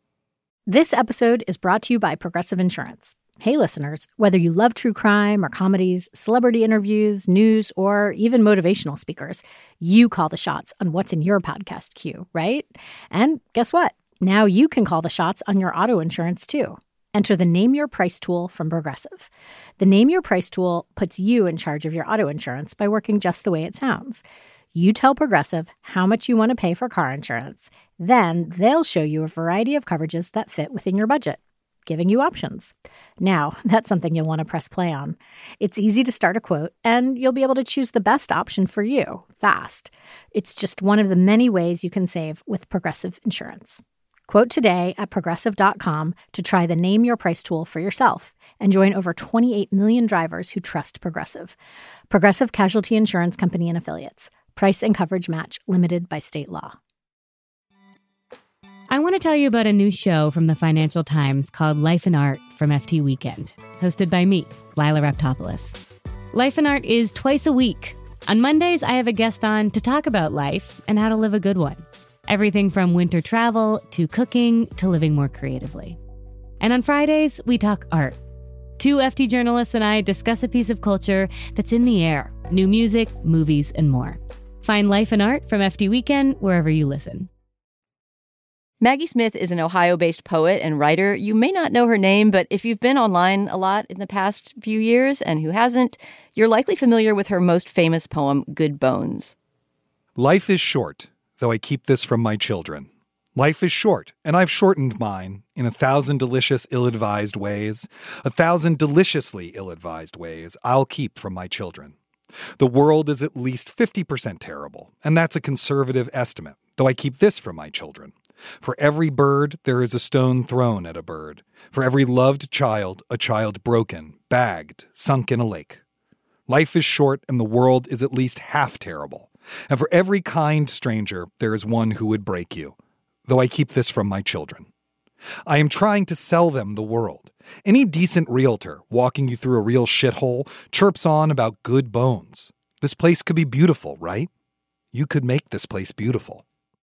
S14: This episode is brought to you by Progressive Insurance. Hey, listeners, whether you love true crime or comedies, celebrity interviews, news, or even motivational speakers, you call the shots on what's in your podcast queue, right? And guess what? Now you can call the shots on your auto insurance, too. Enter the Name Your Price tool from Progressive. The Name Your Price tool puts you in charge of your auto insurance by working just the way it sounds. You tell Progressive how much you want to pay for car insurance. Then they'll show you a variety of coverages that fit within your budget, giving you options. Now, that's something you'll want to press play on. It's easy to start a quote, and you'll be able to choose the best option for you fast. It's just one of the many ways you can save with Progressive Insurance. Quote today at progressive dot com to try the Name Your Price tool for yourself and join over twenty-eight million drivers who trust Progressive. Progressive Casualty Insurance Company and Affiliates. Price and coverage match limited by state law.
S15: I want to tell you about a new show from the Financial Times called Life and Art from F T Weekend, hosted by me, Lila Raptopoulos. Life and Art is twice a week. On Mondays, I have a guest on to talk about life and how to live a good one. Everything from winter travel to cooking to living more creatively. And on Fridays, we talk art. Two F T journalists and I discuss a piece of culture that's in the air, new music, movies, and more. Find Life and Art from F T Weekend wherever you listen.
S3: Maggie Smith is an Ohio-based poet and writer. You may not know her name, but if you've been online a lot in the past few years, and who hasn't, you're likely familiar with her most famous poem, Good Bones.
S5: Life is short, though I keep this from my children. Life is short, and I've shortened mine in a thousand delicious, ill-advised ways. A thousand deliciously ill-advised ways I'll keep from my children. The world is at least fifty percent terrible, and that's a conservative estimate, though I keep this from my children. For every bird, there is a stone thrown at a bird. For every loved child, a child broken, bagged, sunk in a lake. Life is short, and the world is at least half terrible. And for every kind stranger, there is one who would break you, though I keep this from my children. I am trying to sell them the world. Any decent realtor walking you through a real shithole chirps on about good bones. This place could be beautiful, right? You could make this place beautiful.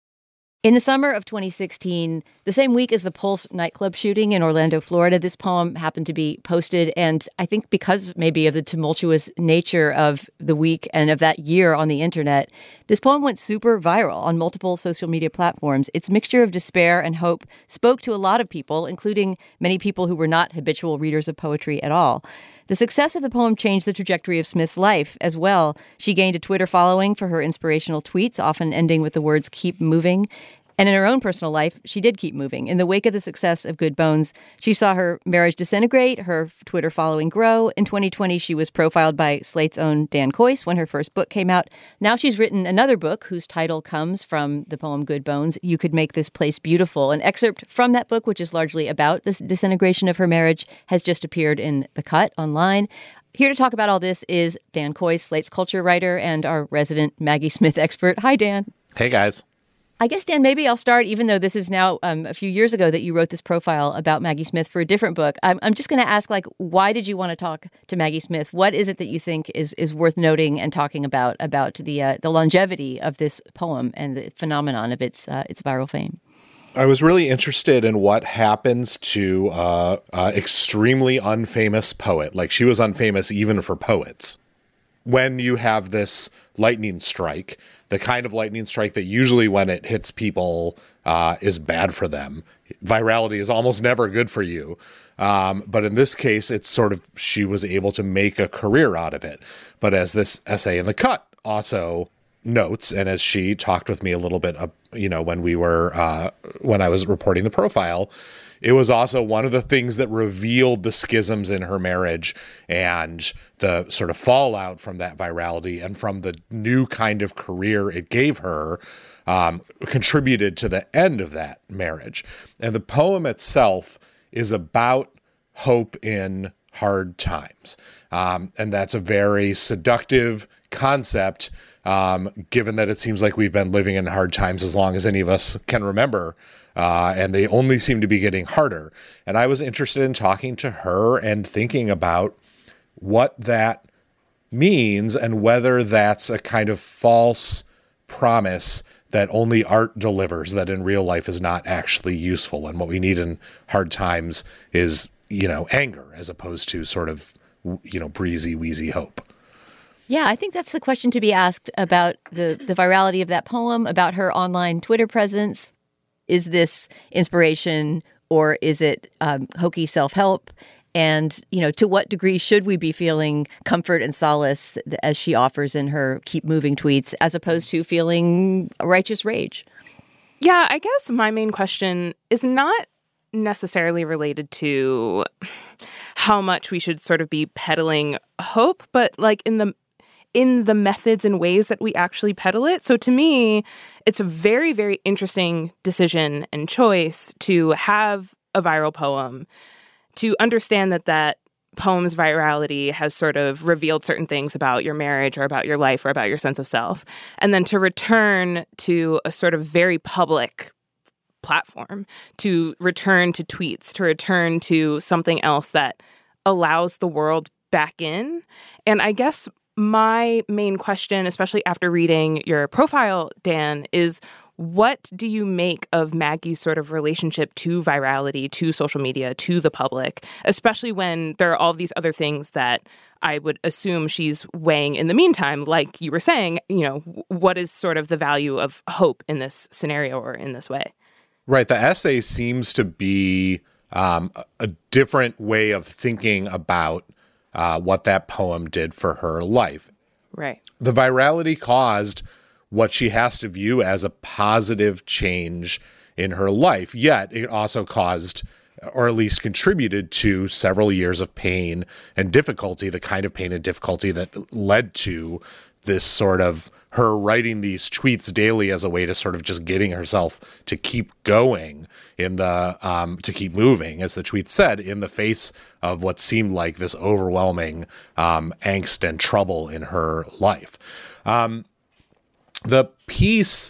S3: In the summer of twenty sixteen, the same week as the Pulse nightclub shooting in Orlando, Florida, this poem happened to be posted. And I think because maybe of the tumultuous nature of the week and of that year on the internet, this poem went super viral on multiple social media platforms. Its mixture of despair and hope spoke to a lot of people, including many people who were not habitual readers of poetry at all. The success of the poem changed the trajectory of Smith's life as well. She gained a Twitter following for her inspirational tweets, often ending with the words, "keep moving." And in her own personal life, she did keep moving. In the wake of the success of Good Bones, she saw her marriage disintegrate, her Twitter following grow. In twenty twenty, she was profiled by Slate's own Dan Kois when her first book came out. Now she's written another book whose title comes from the poem Good Bones, You Could Make This Place Beautiful. An excerpt from that book, which is largely about this disintegration of her marriage, has just appeared in The Cut online. Here to talk about all this is Dan Kois, Slate's culture writer and our resident Maggie Smith expert. Hi, Dan.
S16: Hey, guys.
S3: I guess, Dan, maybe I'll start, even though this is now um, a few years ago that you wrote this profile about Maggie Smith for a different book. I'm, I'm just going to ask, like, why did you want to talk to Maggie Smith? What is it that you think is is worth noting and talking about, about the uh, the longevity of this poem and the phenomenon of its uh, its viral fame?
S16: I was really interested in what happens to uh, uh, extremely unfamous poet. Like, she was unfamous even for poets. When you have this lightning strike, the kind of lightning strike that usually when it hits people uh, is bad for them. Virality is almost never good for you. Um, but in this case, it's sort of, she was able to make a career out of it. But as this essay in The Cut also notes, and as she talked with me a little bit, uh, you know, when we were, uh, when I was reporting the profile, it was also one of the things that revealed the schisms in her marriage and the sort of fallout from that virality and from the new kind of career it gave her, um, contributed to the end of that marriage. And the poem itself is about hope in hard times. Um, and that's a very seductive concept, um, given that it seems like we've been living in hard times as long as any of us can remember. Uh, and they only seem to be getting harder. And I was interested in talking to her and thinking about what that means and whether that's a kind of false promise that only art delivers, that in real life is not actually useful. And what we need in hard times is, you know, anger as opposed to sort of, you know, breezy, wheezy hope.
S3: Yeah, I think that's the question to be asked about the, the virality of that poem, about her online Twitter presence. Is this inspiration or is it um, hokey self-help? And, you know, to what degree should we be feeling comfort and solace as she offers in her keep moving tweets, as opposed to feeling righteous rage?
S10: Yeah, I guess my main question is not necessarily related to how much we should sort of be peddling hope, but like in the in the methods and ways that we actually peddle it. So to me, it's a very, very interesting decision and choice to have a viral poem, to understand that that poem's virality has sort of revealed certain things about your marriage or about your life or about your sense of self, and then to return to a sort of very public platform, to return to tweets, to return to something else that allows the world back in. And I guess my main question, especially after reading your profile, Dan, is what do you make of Maggie's sort of relationship to virality, to social media, to the public, especially when there are all these other things that I would assume she's weighing in the meantime, like you were saying, you know, what is sort of the value of hope in this scenario or in this way?
S16: Right. The essay seems to be um, a different way of thinking about uh, what that poem did for her life.
S10: Right.
S16: The virality caused what she has to view as a positive change in her life, yet it also caused, or at least contributed to, several years of pain and difficulty, the kind of pain and difficulty that led to this sort of her writing these tweets daily as a way to sort of just getting herself to keep going in the, um, to keep moving, as the tweet said, in the face of what seemed like this overwhelming um, angst and trouble in her life. Um, the piece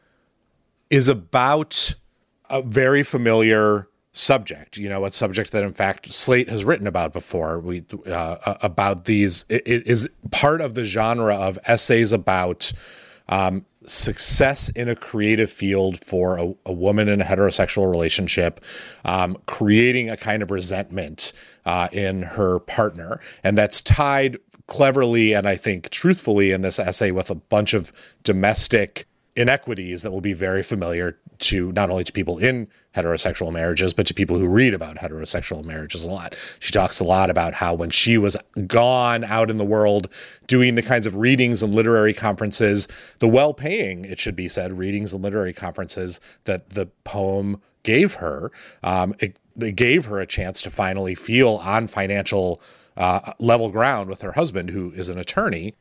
S16: is about a very familiar subject, you know, a subject that in fact Slate has written about before. We uh, about these, it, it is part of the genre of essays about um, success in a creative field for a, a woman in a heterosexual relationship, um, creating a kind of resentment uh, in her partner, and that's tied cleverly and I think truthfully in this essay with a bunch of domestic inequities that will be very familiar to not only to people in heterosexual marriages, but to people who read about heterosexual marriages a lot. She talks a lot about how when she was gone out in the world doing the kinds of readings and literary conferences, the well-paying, it should be said, readings and literary conferences that the poem gave her, um, it, it gave her a chance to finally feel on financial uh, level ground with her husband, who is an attorney.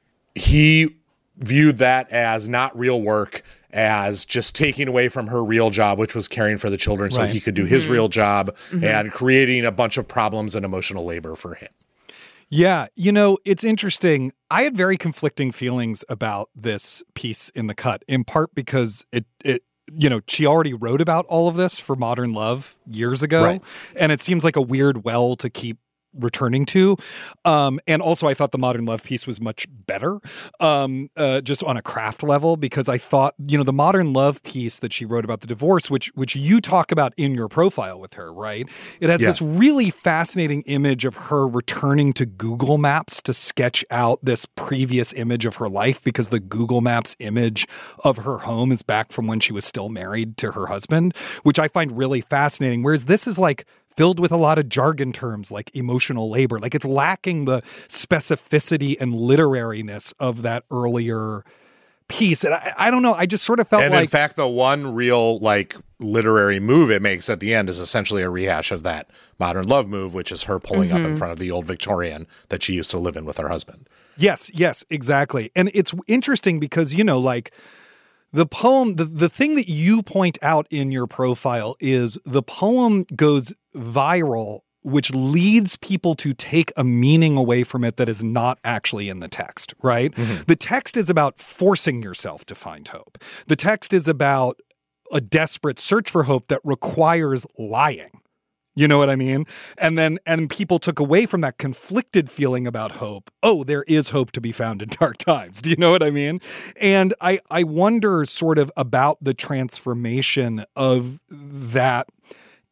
S16: He viewed that as not real work, as just taking away from her real job, which was caring for the children, so
S5: right.
S16: he could do his
S5: Mm-hmm.
S16: real job,
S5: Mm-hmm.
S16: and creating a bunch of problems and emotional labor for him.
S5: Yeah, you know, it's interesting. I had very conflicting feelings about this piece in The Cut, in part because it, it you know, she already wrote about all of this for Modern Love years ago,
S16: Right.
S5: and it seems like a weird well to keep returning to. Um, and also I thought the Modern Love piece was much better, um, uh, just on a craft level, because I thought, you know, the Modern Love piece that she wrote about the divorce, which, which you talk about in your profile with her, right? It has
S16: Yeah.
S5: this really fascinating image of her returning to Google Maps to sketch out this previous image of her life, because the Google Maps image of her home is back from when she was still married to her husband, which I find really fascinating. Whereas this is like filled with a lot of jargon terms like emotional labor. Like it's lacking the specificity and literariness of that earlier piece. And I, I don't know. I just sort of felt
S16: and
S5: like...
S16: in fact, the one real like literary move it makes at the end is essentially a rehash of that Modern Love move, which is her pulling
S5: Mm-hmm.
S16: up in front of the old Victorian that she used to live in with her husband.
S5: Yes, yes, exactly. And it's interesting because, you know, like the poem, the, the thing that you point out in your profile is the poem goes viral, which leads people to take a meaning away from it that is not actually in the text, right?
S16: Mm-hmm.
S5: The text is about forcing yourself to find hope. The text is about a desperate search for hope that requires lying. You know what I mean? And then, and people took away from that conflicted feeling about hope. Oh, there is hope to be found in dark times. Do you know what I mean? And I, I wonder sort of about the transformation of that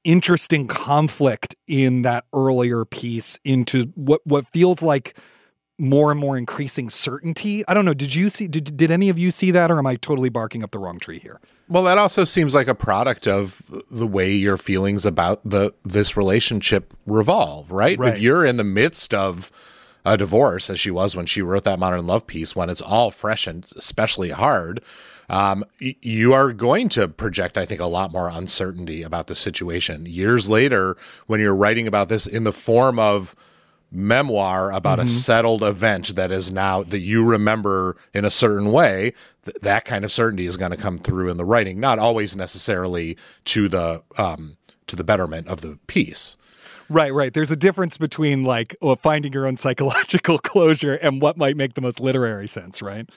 S5: interesting conflict in that earlier piece into what, what feels like more and more increasing certainty. I don't know. Did you see, did, did any of you see that, or am I totally barking up the wrong tree here?
S16: Well, that also seems like a product of the way your feelings about the this relationship revolve, right?
S5: Right.
S16: If you're in the midst of a divorce, as she was when she wrote that Modern Love piece, when it's all fresh and especially hard, um, y- you are going to project, I think, a lot more uncertainty about the situation. Years later, when you're writing about this in the form of memoir about mm-hmm. a settled event that is now that you remember in a certain way, th- that kind of certainty is going to come through in the writing, not always necessarily to the um, to the betterment of the piece.
S5: Right, right. There's a difference between like well, finding your own psychological closure and what might make the most literary sense, right?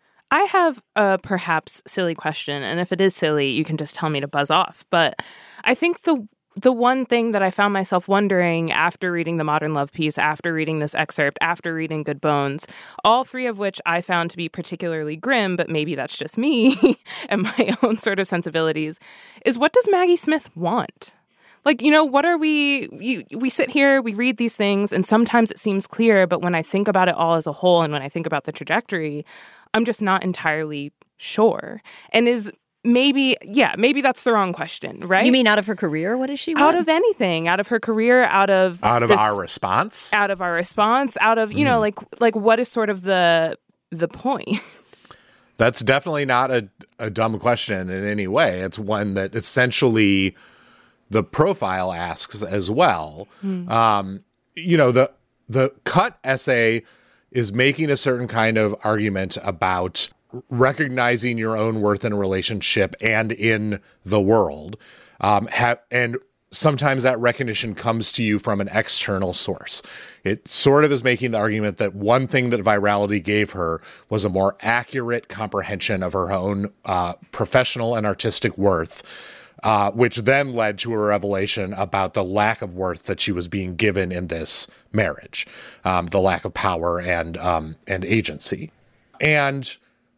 S10: I have a perhaps silly question, and if it is silly, you can just tell me to buzz off. But I think the The one thing that I found myself wondering after reading the Modern Love piece, after reading this excerpt, after reading Good Bones, all three of which I found to be particularly grim, but maybe that's just me and my own sort of sensibilities, is what does Maggie Smith want? Like, you know, what are we, you, we sit here, we read these things, and sometimes it seems clear, but when I think about it all as a whole and when I think about the trajectory, I'm just not entirely sure. And is Maybe, yeah, maybe that's the wrong question, right?
S3: You mean out of her career? What does she want?
S10: Out of anything, out of her career, out of
S16: out of
S10: this,
S16: our response,
S10: out of our response, out of you mm. know, like like what is sort of the the point?
S16: That's definitely not a, a dumb question in any way. It's one that essentially the profile asks as well. Mm. Um, you know, the the cut essay is making a certain kind of argument about recognizing your own worth in a relationship and in the world. Um, ha- and sometimes that recognition comes to you from an external source. It sort of is making the argument that one thing that virality gave her was a more accurate comprehension of her own uh, professional and artistic worth, uh, which then led to a revelation about the lack of worth that she was being given in this marriage, um, the lack of power and um, and agency. And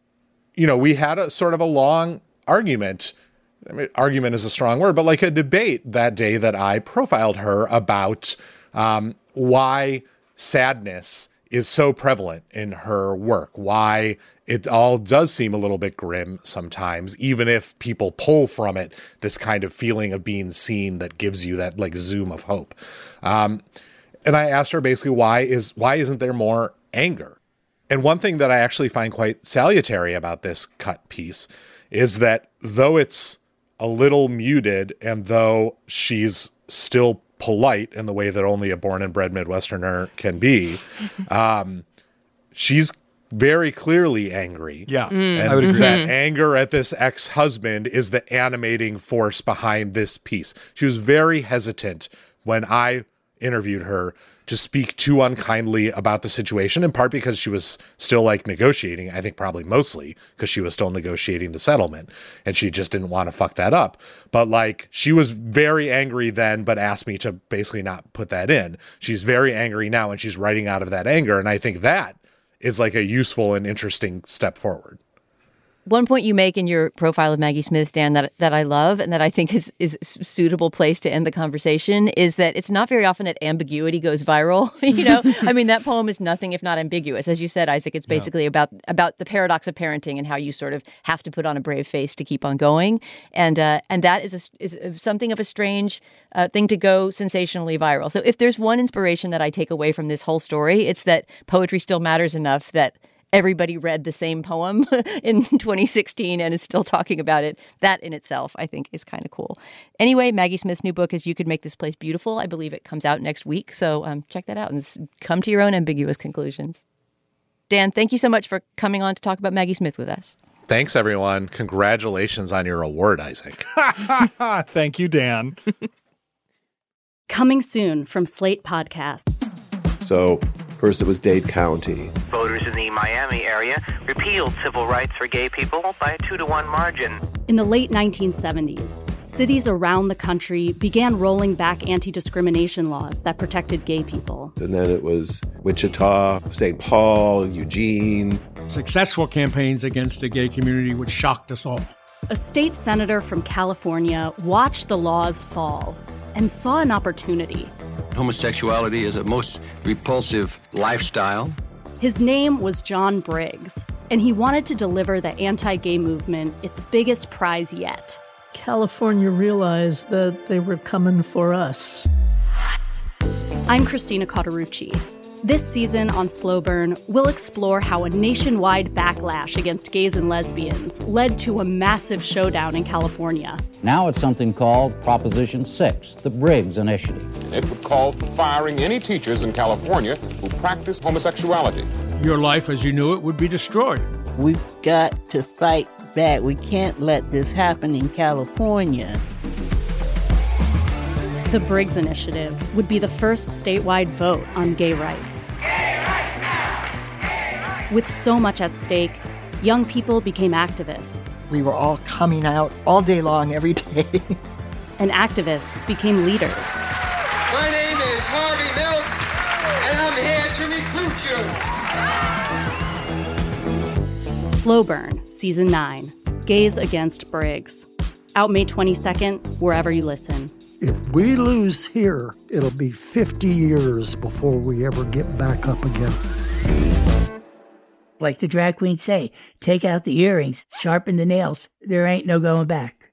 S16: you know, we had a sort of a long argument. I mean, argument is a strong word, but like a debate that day that I profiled her about um, why sadness is so prevalent in her work, why it all does seem a little bit grim sometimes, even if people pull from it this kind of feeling of being seen that gives you that like zoom of hope. Um, and I asked her basically, why is why isn't there more anger? And one thing that I actually find quite salutary about this cut piece is that though it's a little muted and though she's still polite in the way that only a born and bred Midwesterner can be, um, she's very clearly angry.
S5: Yeah,
S16: mm. and
S5: I would agree.
S16: That anger at this ex-husband is the animating force behind this piece. She was very hesitant when I interviewed her to speak too unkindly about the situation, in part because she was still like negotiating, I think probably mostly because she was still negotiating the settlement and she just didn't want to fuck that up. But like, she was very angry then, but asked me to basically not put that in. She's very angry now and she's writing out of that anger. And I think that is like a useful and interesting step forward.
S3: One point you make in your profile of Maggie Smith, Dan, that that I love and that I think is is a suitable place to end the conversation is that it's not very often that ambiguity goes viral. You know, I mean, that poem is nothing if not ambiguous. As you said, Isaac, it's basically yeah. about about the paradox of parenting and how you sort of have to put on a brave face to keep on going. And uh, and that is a, is something of a strange uh, thing to go sensationally viral. So if there's one inspiration that I take away from this whole story, it's that poetry still matters enough that everybody read the same poem in twenty sixteen and is still talking about it. That in itself, I think, is kind of cool. Anyway, Maggie Smith's new book is You Could Make This Place Beautiful. I believe it comes out next week. So um, check that out and come to your own ambiguous conclusions. Dan, thank you so much for coming on to talk about Maggie Smith with us.
S16: Thanks, everyone. Congratulations on your award, Isaac.
S5: Thank you, Dan.
S17: Coming soon from Slate Podcasts.
S18: So first it was Dade County.
S19: Voters in the Miami area repealed civil rights for gay people by a two to one margin.
S17: In the late nineteen seventies, cities around the country began rolling back anti-discrimination laws that protected gay people.
S18: And then it was Wichita, Saint Paul, Eugene.
S20: Successful campaigns against the gay community, which shocked us all.
S17: A state senator from California watched the laws fall and saw an opportunity.
S21: Homosexuality is a most repulsive lifestyle.
S17: His name was John Briggs, and he wanted to deliver the anti-gay movement its biggest prize yet.
S21: California realized that they were coming for us.
S17: I'm Christina Cauterucci. This season on Slow Burn, we'll explore how a nationwide backlash against gays and lesbians led to a massive showdown in California.
S22: Now it's something called Proposition six, the Briggs Initiative.
S23: It would call for firing any teachers in California who practice homosexuality.
S20: Your life as you knew it would be destroyed.
S24: We've got to fight back. We can't let this happen in California.
S17: The Briggs Initiative would be the first statewide vote on gay rights.
S25: Gay right now! Gay right.
S17: With so much at stake, young people became activists.
S26: We were all coming out all day long, every day.
S17: And activists became leaders.
S27: My name is Harvey Milk, and I'm here to recruit you.
S17: Slow Burn, Season nine, Gays Against Briggs. Out May twenty-second, wherever you listen.
S21: If we lose here, it'll be fifty years before we ever get back up again.
S28: Like the drag queens say, take out the earrings, sharpen the nails. There ain't no going back.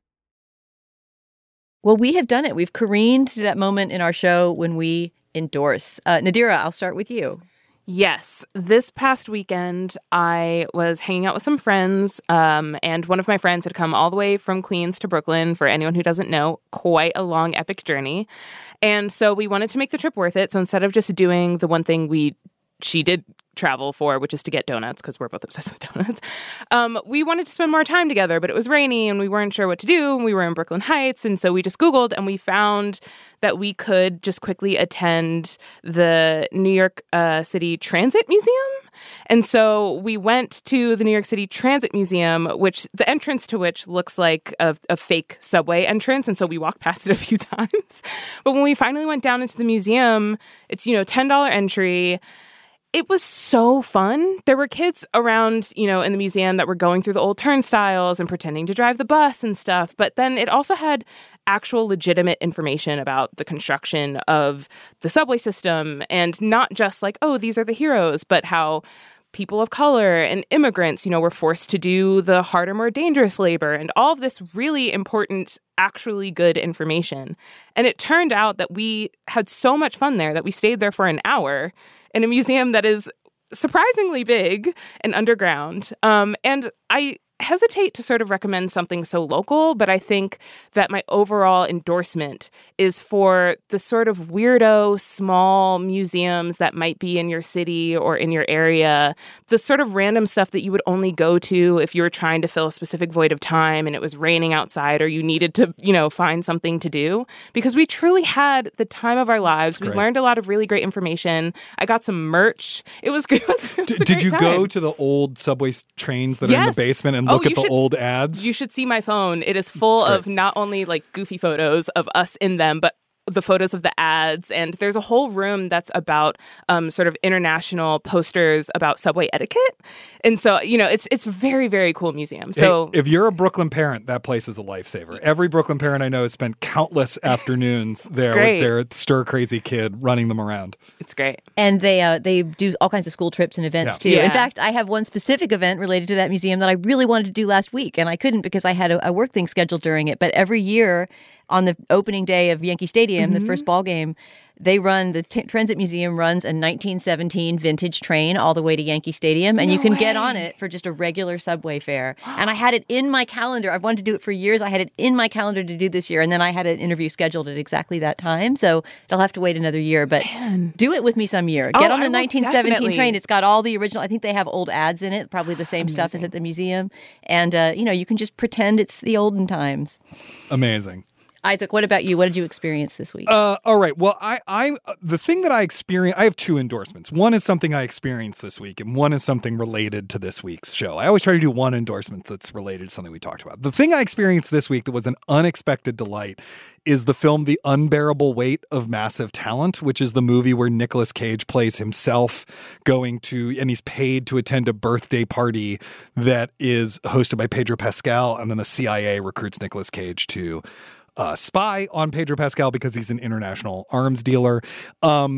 S3: Well, we have done it. We've careened to that moment in our show when we endorse. Uh, Nadira, I'll start with you.
S10: Yes. This past weekend, I was hanging out with some friends, um, and one of my friends had come all the way from Queens to Brooklyn. For anyone who doesn't know, quite a long, epic journey. And so we wanted to make the trip worth it. So instead of just doing the one thing we she did travel for, which is to get donuts, because we're both obsessed with donuts, um, we wanted to spend more time together, but it was rainy and we weren't sure what to do. And we were in Brooklyn Heights. And so we just Googled and we found that we could just quickly attend the New York uh, City Transit Museum. And so we went to the New York City Transit Museum, which the entrance to which looks like a, a fake subway entrance. And so we walked past it a few times. But when we finally went down into the museum, it's, you know, ten dollars entry. It was so fun. There were kids around, you know, in the museum that were going through the old turnstiles and pretending to drive the bus and stuff. But then it also had actual legitimate information about the construction of the subway system, and not just like, oh, these are the heroes, but how people of color and immigrants, you know, were forced to do the harder, more dangerous labor, and all of this really important, actually good information. And it turned out that we had so much fun there that we stayed there for an hour in a museum that is surprisingly big and underground. Um, and I hesitate to sort of recommend something so local, but I think that my overall endorsement is for the sort of weirdo small museums that might be in your city or in your area, the sort of random stuff that you would only go to if you were trying to fill a specific void of time and it was raining outside or you needed to, you know, find something to do, because we truly had the time of our lives. We learned a lot of really great information. I got some merch. It was good. It was, it was
S5: did,
S10: a
S5: did you
S10: time.
S5: go to the old subway trains that
S10: yes.
S5: are in the basement and
S10: Oh,
S5: look at
S10: you
S5: the
S10: should,
S5: old ads?
S10: You should see my phone. It is full
S5: That's
S10: of
S5: great.
S10: not only like goofy photos of us in them, but the photos of the ads. And there's a whole room that's about um, sort of international posters about subway etiquette. And so, you know, it's it's very, very cool museum. So
S5: hey, if you're a Brooklyn parent, that place is a lifesaver. Every Brooklyn parent I know has spent countless afternoons there
S10: great.
S5: with their stir crazy kid running them around.
S10: It's great.
S3: And they uh, they do all kinds of school trips and events
S5: Yeah.
S3: too.
S10: Yeah.
S3: In fact, I have one specific event related to that museum that I really wanted to do last week, and I couldn't because I had a, a work thing scheduled during it. But every year on the opening day of Yankee Stadium,
S10: Mm-hmm.
S3: the first ball game, they run, the t- Transit Museum runs a nineteen seventeen vintage train all the way to Yankee Stadium, and
S10: No
S3: you can
S10: way.
S3: get on it for just a regular subway fare. And I had it in my calendar. I've wanted to do it for years. I had it in my calendar to do this year, and then I had an interview scheduled at exactly that time, so they'll have to wait another year. But
S10: Man.
S3: do it with me some year.
S10: Oh,
S3: Get on
S10: I
S3: the
S10: will
S3: nineteen seventeen
S10: definitely.
S3: train. It's got all the original, I think they have old ads in it, probably the same
S10: Amazing.
S3: stuff as at the museum. And, uh, you know, you can just pretend it's the olden times.
S5: Amazing.
S3: Isaac, what about you? What did you experience this week?
S5: Uh, all right. Well, I, I, the thing that I experienced, I have two endorsements. One is something I experienced this week, and one is something related to this week's show. I always try to do one endorsement that's related to something we talked about. The thing I experienced this week that was an unexpected delight is the film The Unbearable Weight of Massive Talent, which is the movie where Nicolas Cage plays himself going to, and he's paid to attend a birthday party that is hosted by Pedro Pascal, and then the C I A recruits Nicolas Cage to Uh, spy on Pedro Pascal because he's an international arms dealer. Um,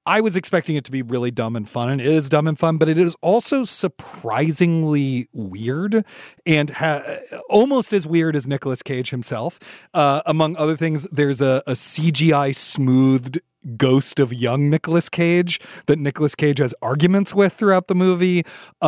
S5: I was expecting it to be really dumb and fun, and it is dumb and fun, but it is also surprisingly weird and ha- almost as weird as Nicolas Cage himself. Uh, among other things, there's a, a C G I smoothed ghost of young Nicolas Cage that Nicolas Cage has arguments with throughout the movie.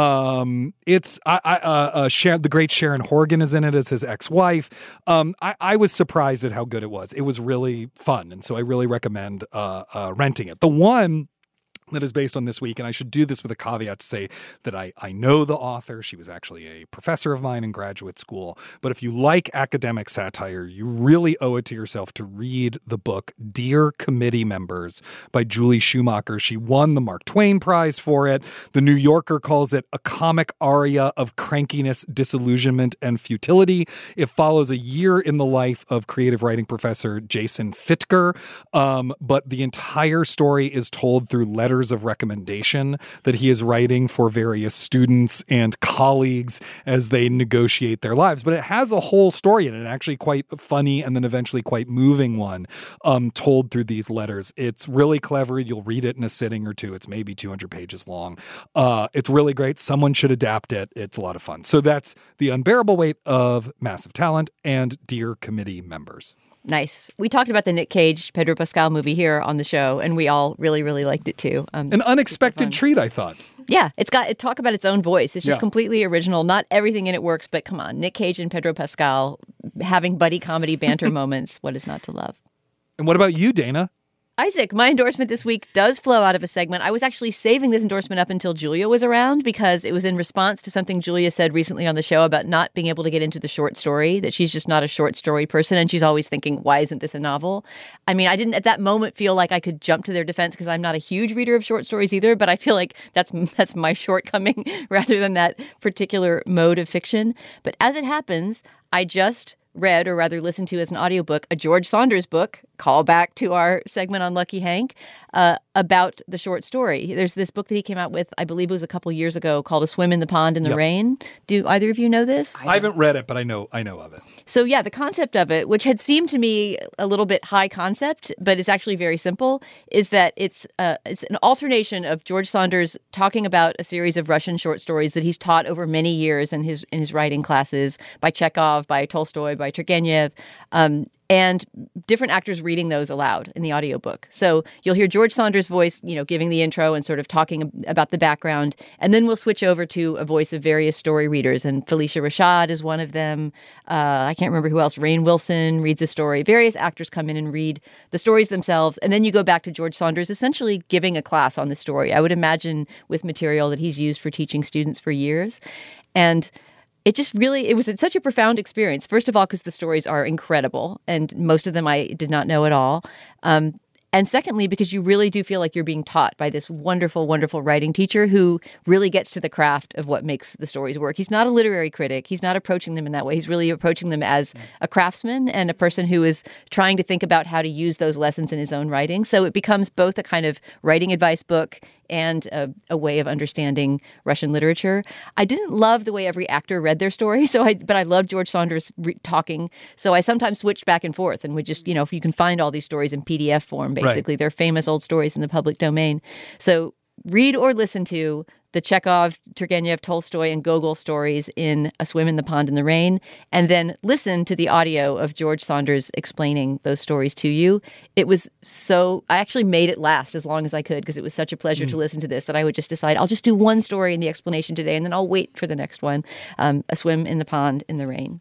S5: Um, it's I, I, uh, uh, Sharon, the great Sharon Horgan is in it as his ex-wife. Um, I, I was surprised at how good it was. It was really fun, and so I really recommend uh, uh, renting it. The one that is based on this week, and I should do this with a caveat to say that I, I know the author. She was actually a professor of mine in graduate school. But if you like academic satire, you really owe it to yourself to read the book Dear Committee Members by Julie Schumacher. She won the Mark Twain Prize for it. The New Yorker calls it a comic aria of crankiness, disillusionment, and futility. It follows a year in the life of creative writing professor Jason Fittger. Um, but the entire story is told through letters of recommendation that he is writing for various students and colleagues as they negotiate their lives. But it has a whole story in it, actually quite funny and then eventually quite moving one, um, told through these letters. It's really clever. You'll read it in a sitting or two. It's maybe two hundred pages long. Uh, it's really great. Someone should adapt it. It's a lot of fun. So that's The Unbearable Weight of Massive Talent and Dear Committee Members.
S3: Nice. We talked about the Nick Cage, Pedro Pascal movie here on the show, and we all really, really liked it too. Um,
S5: An unexpected treat, I thought.
S3: Yeah, it's got it talk about its own voice. It's just
S5: Yeah.
S3: completely original. Not everything in it works, but come on, Nick Cage and Pedro Pascal having buddy comedy banter moments. What is not to love?
S5: And what about you, Dana?
S3: Isaac, my endorsement this week does flow out of a segment. I was actually saving this endorsement up until Julia was around because it was in response to something Julia said recently on the show about not being able to get into the short story, that she's just not a short story person. And she's always thinking, why isn't this a novel? I mean, I didn't at that moment feel like I could jump to their defense because I'm not a huge reader of short stories either. But I feel like that's that's my shortcoming rather than that particular mode of fiction. But as it happens, I just read, or rather listened to as an audiobook, a George Saunders book, call back to our segment on Lucky Hank, uh, about the short story. There's this book that he came out with, I believe it was a couple years ago, called A Swim in the Pond in the
S5: Yep.
S3: Rain. Do either of you know this?
S5: I haven't read it, but I know I know of it.
S3: So yeah, the concept of it, which had seemed to me a little bit high concept, but is actually very simple, is that it's uh, it's an alternation of George Saunders talking about a series of Russian short stories that he's taught over many years in his in his writing classes by Chekhov, by Tolstoy, by Turgenev, um, and different actors reading those aloud in the audiobook. So you'll hear George Saunders' voice, you know, giving the intro and sort of talking about the background, and then we'll switch over to a voice of various story readers, and Felicia Rashad is one of them. Uh, I can't remember who else. Rainn Wilson reads a story. Various actors come in and read the stories themselves, and then you go back to George Saunders essentially giving a class on the story. I would imagine with material that he's used for teaching students for years. And it just really, it was such a profound experience. First of all, because the stories are incredible, and most of them I did not know at all. Um, And secondly, because you really do feel like you're being taught by this wonderful, wonderful writing teacher who really gets to the craft of what makes the stories work. He's not a literary critic. He's not approaching them in that way. He's really approaching them as a craftsman and a person who is trying to think about how to use those lessons in his own writing. So it becomes both a kind of writing advice book and a, a way of understanding Russian literature. I didn't love the way every actor read their story, so I but I loved George Saunders re- talking. So I sometimes switched back and forth and would just, you know, if you can find all these stories in P D F form, basically. Right. They're famous old stories in the public domain. So read or listen to the Chekhov, Turgenev, Tolstoy, and Gogol stories in A Swim in the Pond in the Rain, and then listen to the audio of George Saunders explaining those stories to you. It was so, I actually made it last as long as I could because it was such a pleasure mm. to listen to this that I would just decide, I'll just do one story in the explanation today, and then I'll wait for the next one, um, A Swim in the Pond in the Rain.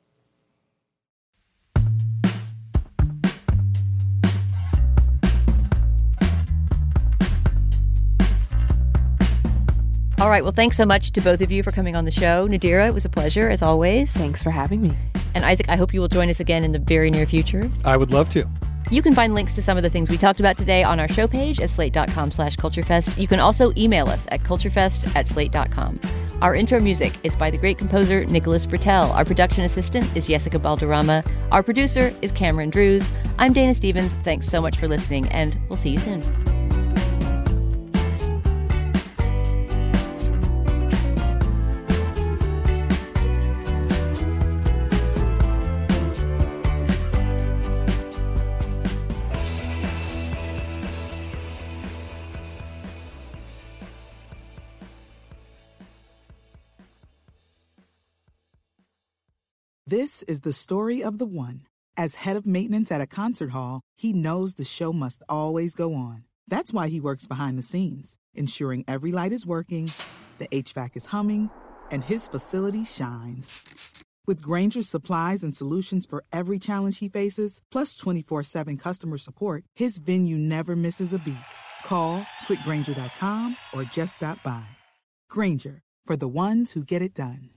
S3: All right. Well, thanks so much to both of you for coming on the show. Nadira, it was a pleasure, as always.
S10: Thanks for having me.
S3: And Isaac, I hope you will join us again in the very near future.
S5: I would love to.
S3: You can find links to some of the things we talked about today on our show page at slate.com slash culturefest. You can also email us at culturefest at slate dot com. Our intro music is by the great composer Nicholas Bertel. Our production assistant is Jessica Balderrama. Our producer is Cameron Drews. I'm Dana Stevens. Thanks so much for listening, and we'll see you soon.
S1: This is the story of the one. As head of maintenance at a concert hall, he knows the show must always go on. That's why he works behind the scenes, ensuring every light is working, the H V A C is humming, and his facility shines. With Grainger's supplies and solutions for every challenge he faces, plus twenty-four seven customer support, his venue never misses a beat. Call quick grainger dot com or just stop by. Grainger, for the ones who get it done.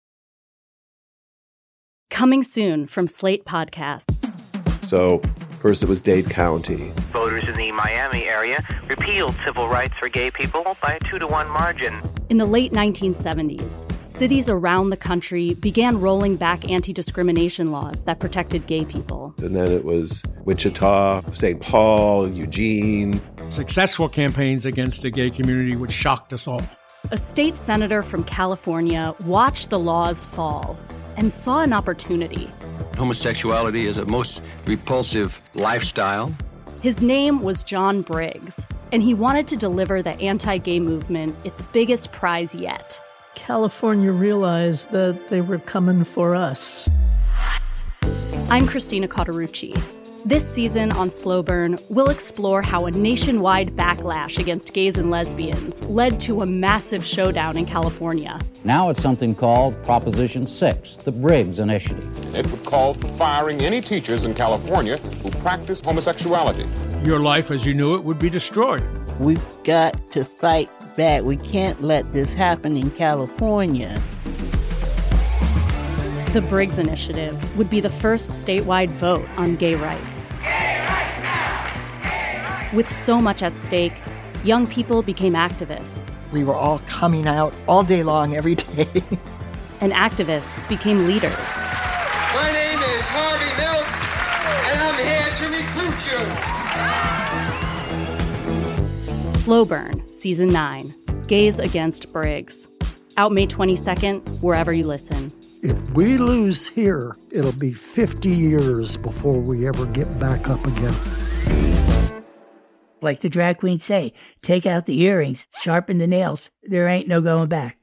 S17: Coming soon from Slate Podcasts.
S18: So, first it was Dade County.
S19: Voters in the Miami area repealed civil rights for gay people by a two to one margin.
S17: In the late nineteen seventies, cities around the country began rolling back anti-discrimination laws that protected gay people.
S18: And then it was Wichita, Saint Paul, Eugene.
S20: Successful campaigns against the gay community, which shocked us all.
S17: A state senator from California watched the laws fall and saw an opportunity.
S2: Homosexuality is a most repulsive lifestyle.
S17: His name was John Briggs, and he wanted to deliver the anti-gay movement its biggest prize yet.
S28: California realized that they were coming for us.
S17: I'm Christina Cauterucci. This season on Slow Burn, we'll explore how a nationwide backlash against gays and lesbians led to a massive showdown in California.
S22: Now it's something called Proposition six, the Briggs Initiative.
S23: It would call for firing any teachers in California who practice homosexuality.
S20: Your life as you knew it would be destroyed.
S24: We've got to fight back. We can't let this happen in California.
S17: The Briggs Initiative would be the first statewide vote on gay rights.
S25: Gay rights now! Gay rights!
S17: With so much at stake, young people became activists.
S26: We were all coming out all day long, every day.
S17: And activists became leaders.
S27: My name is Harvey Milk, and I'm here to recruit you.
S17: Slow Burn, Season nine, Gays Against Briggs. Out May twenty-second, wherever you listen.
S21: If we lose here, it'll be fifty years before we ever get back up again.
S28: Like the drag queens say, take out the earrings, sharpen the nails. There ain't no going back.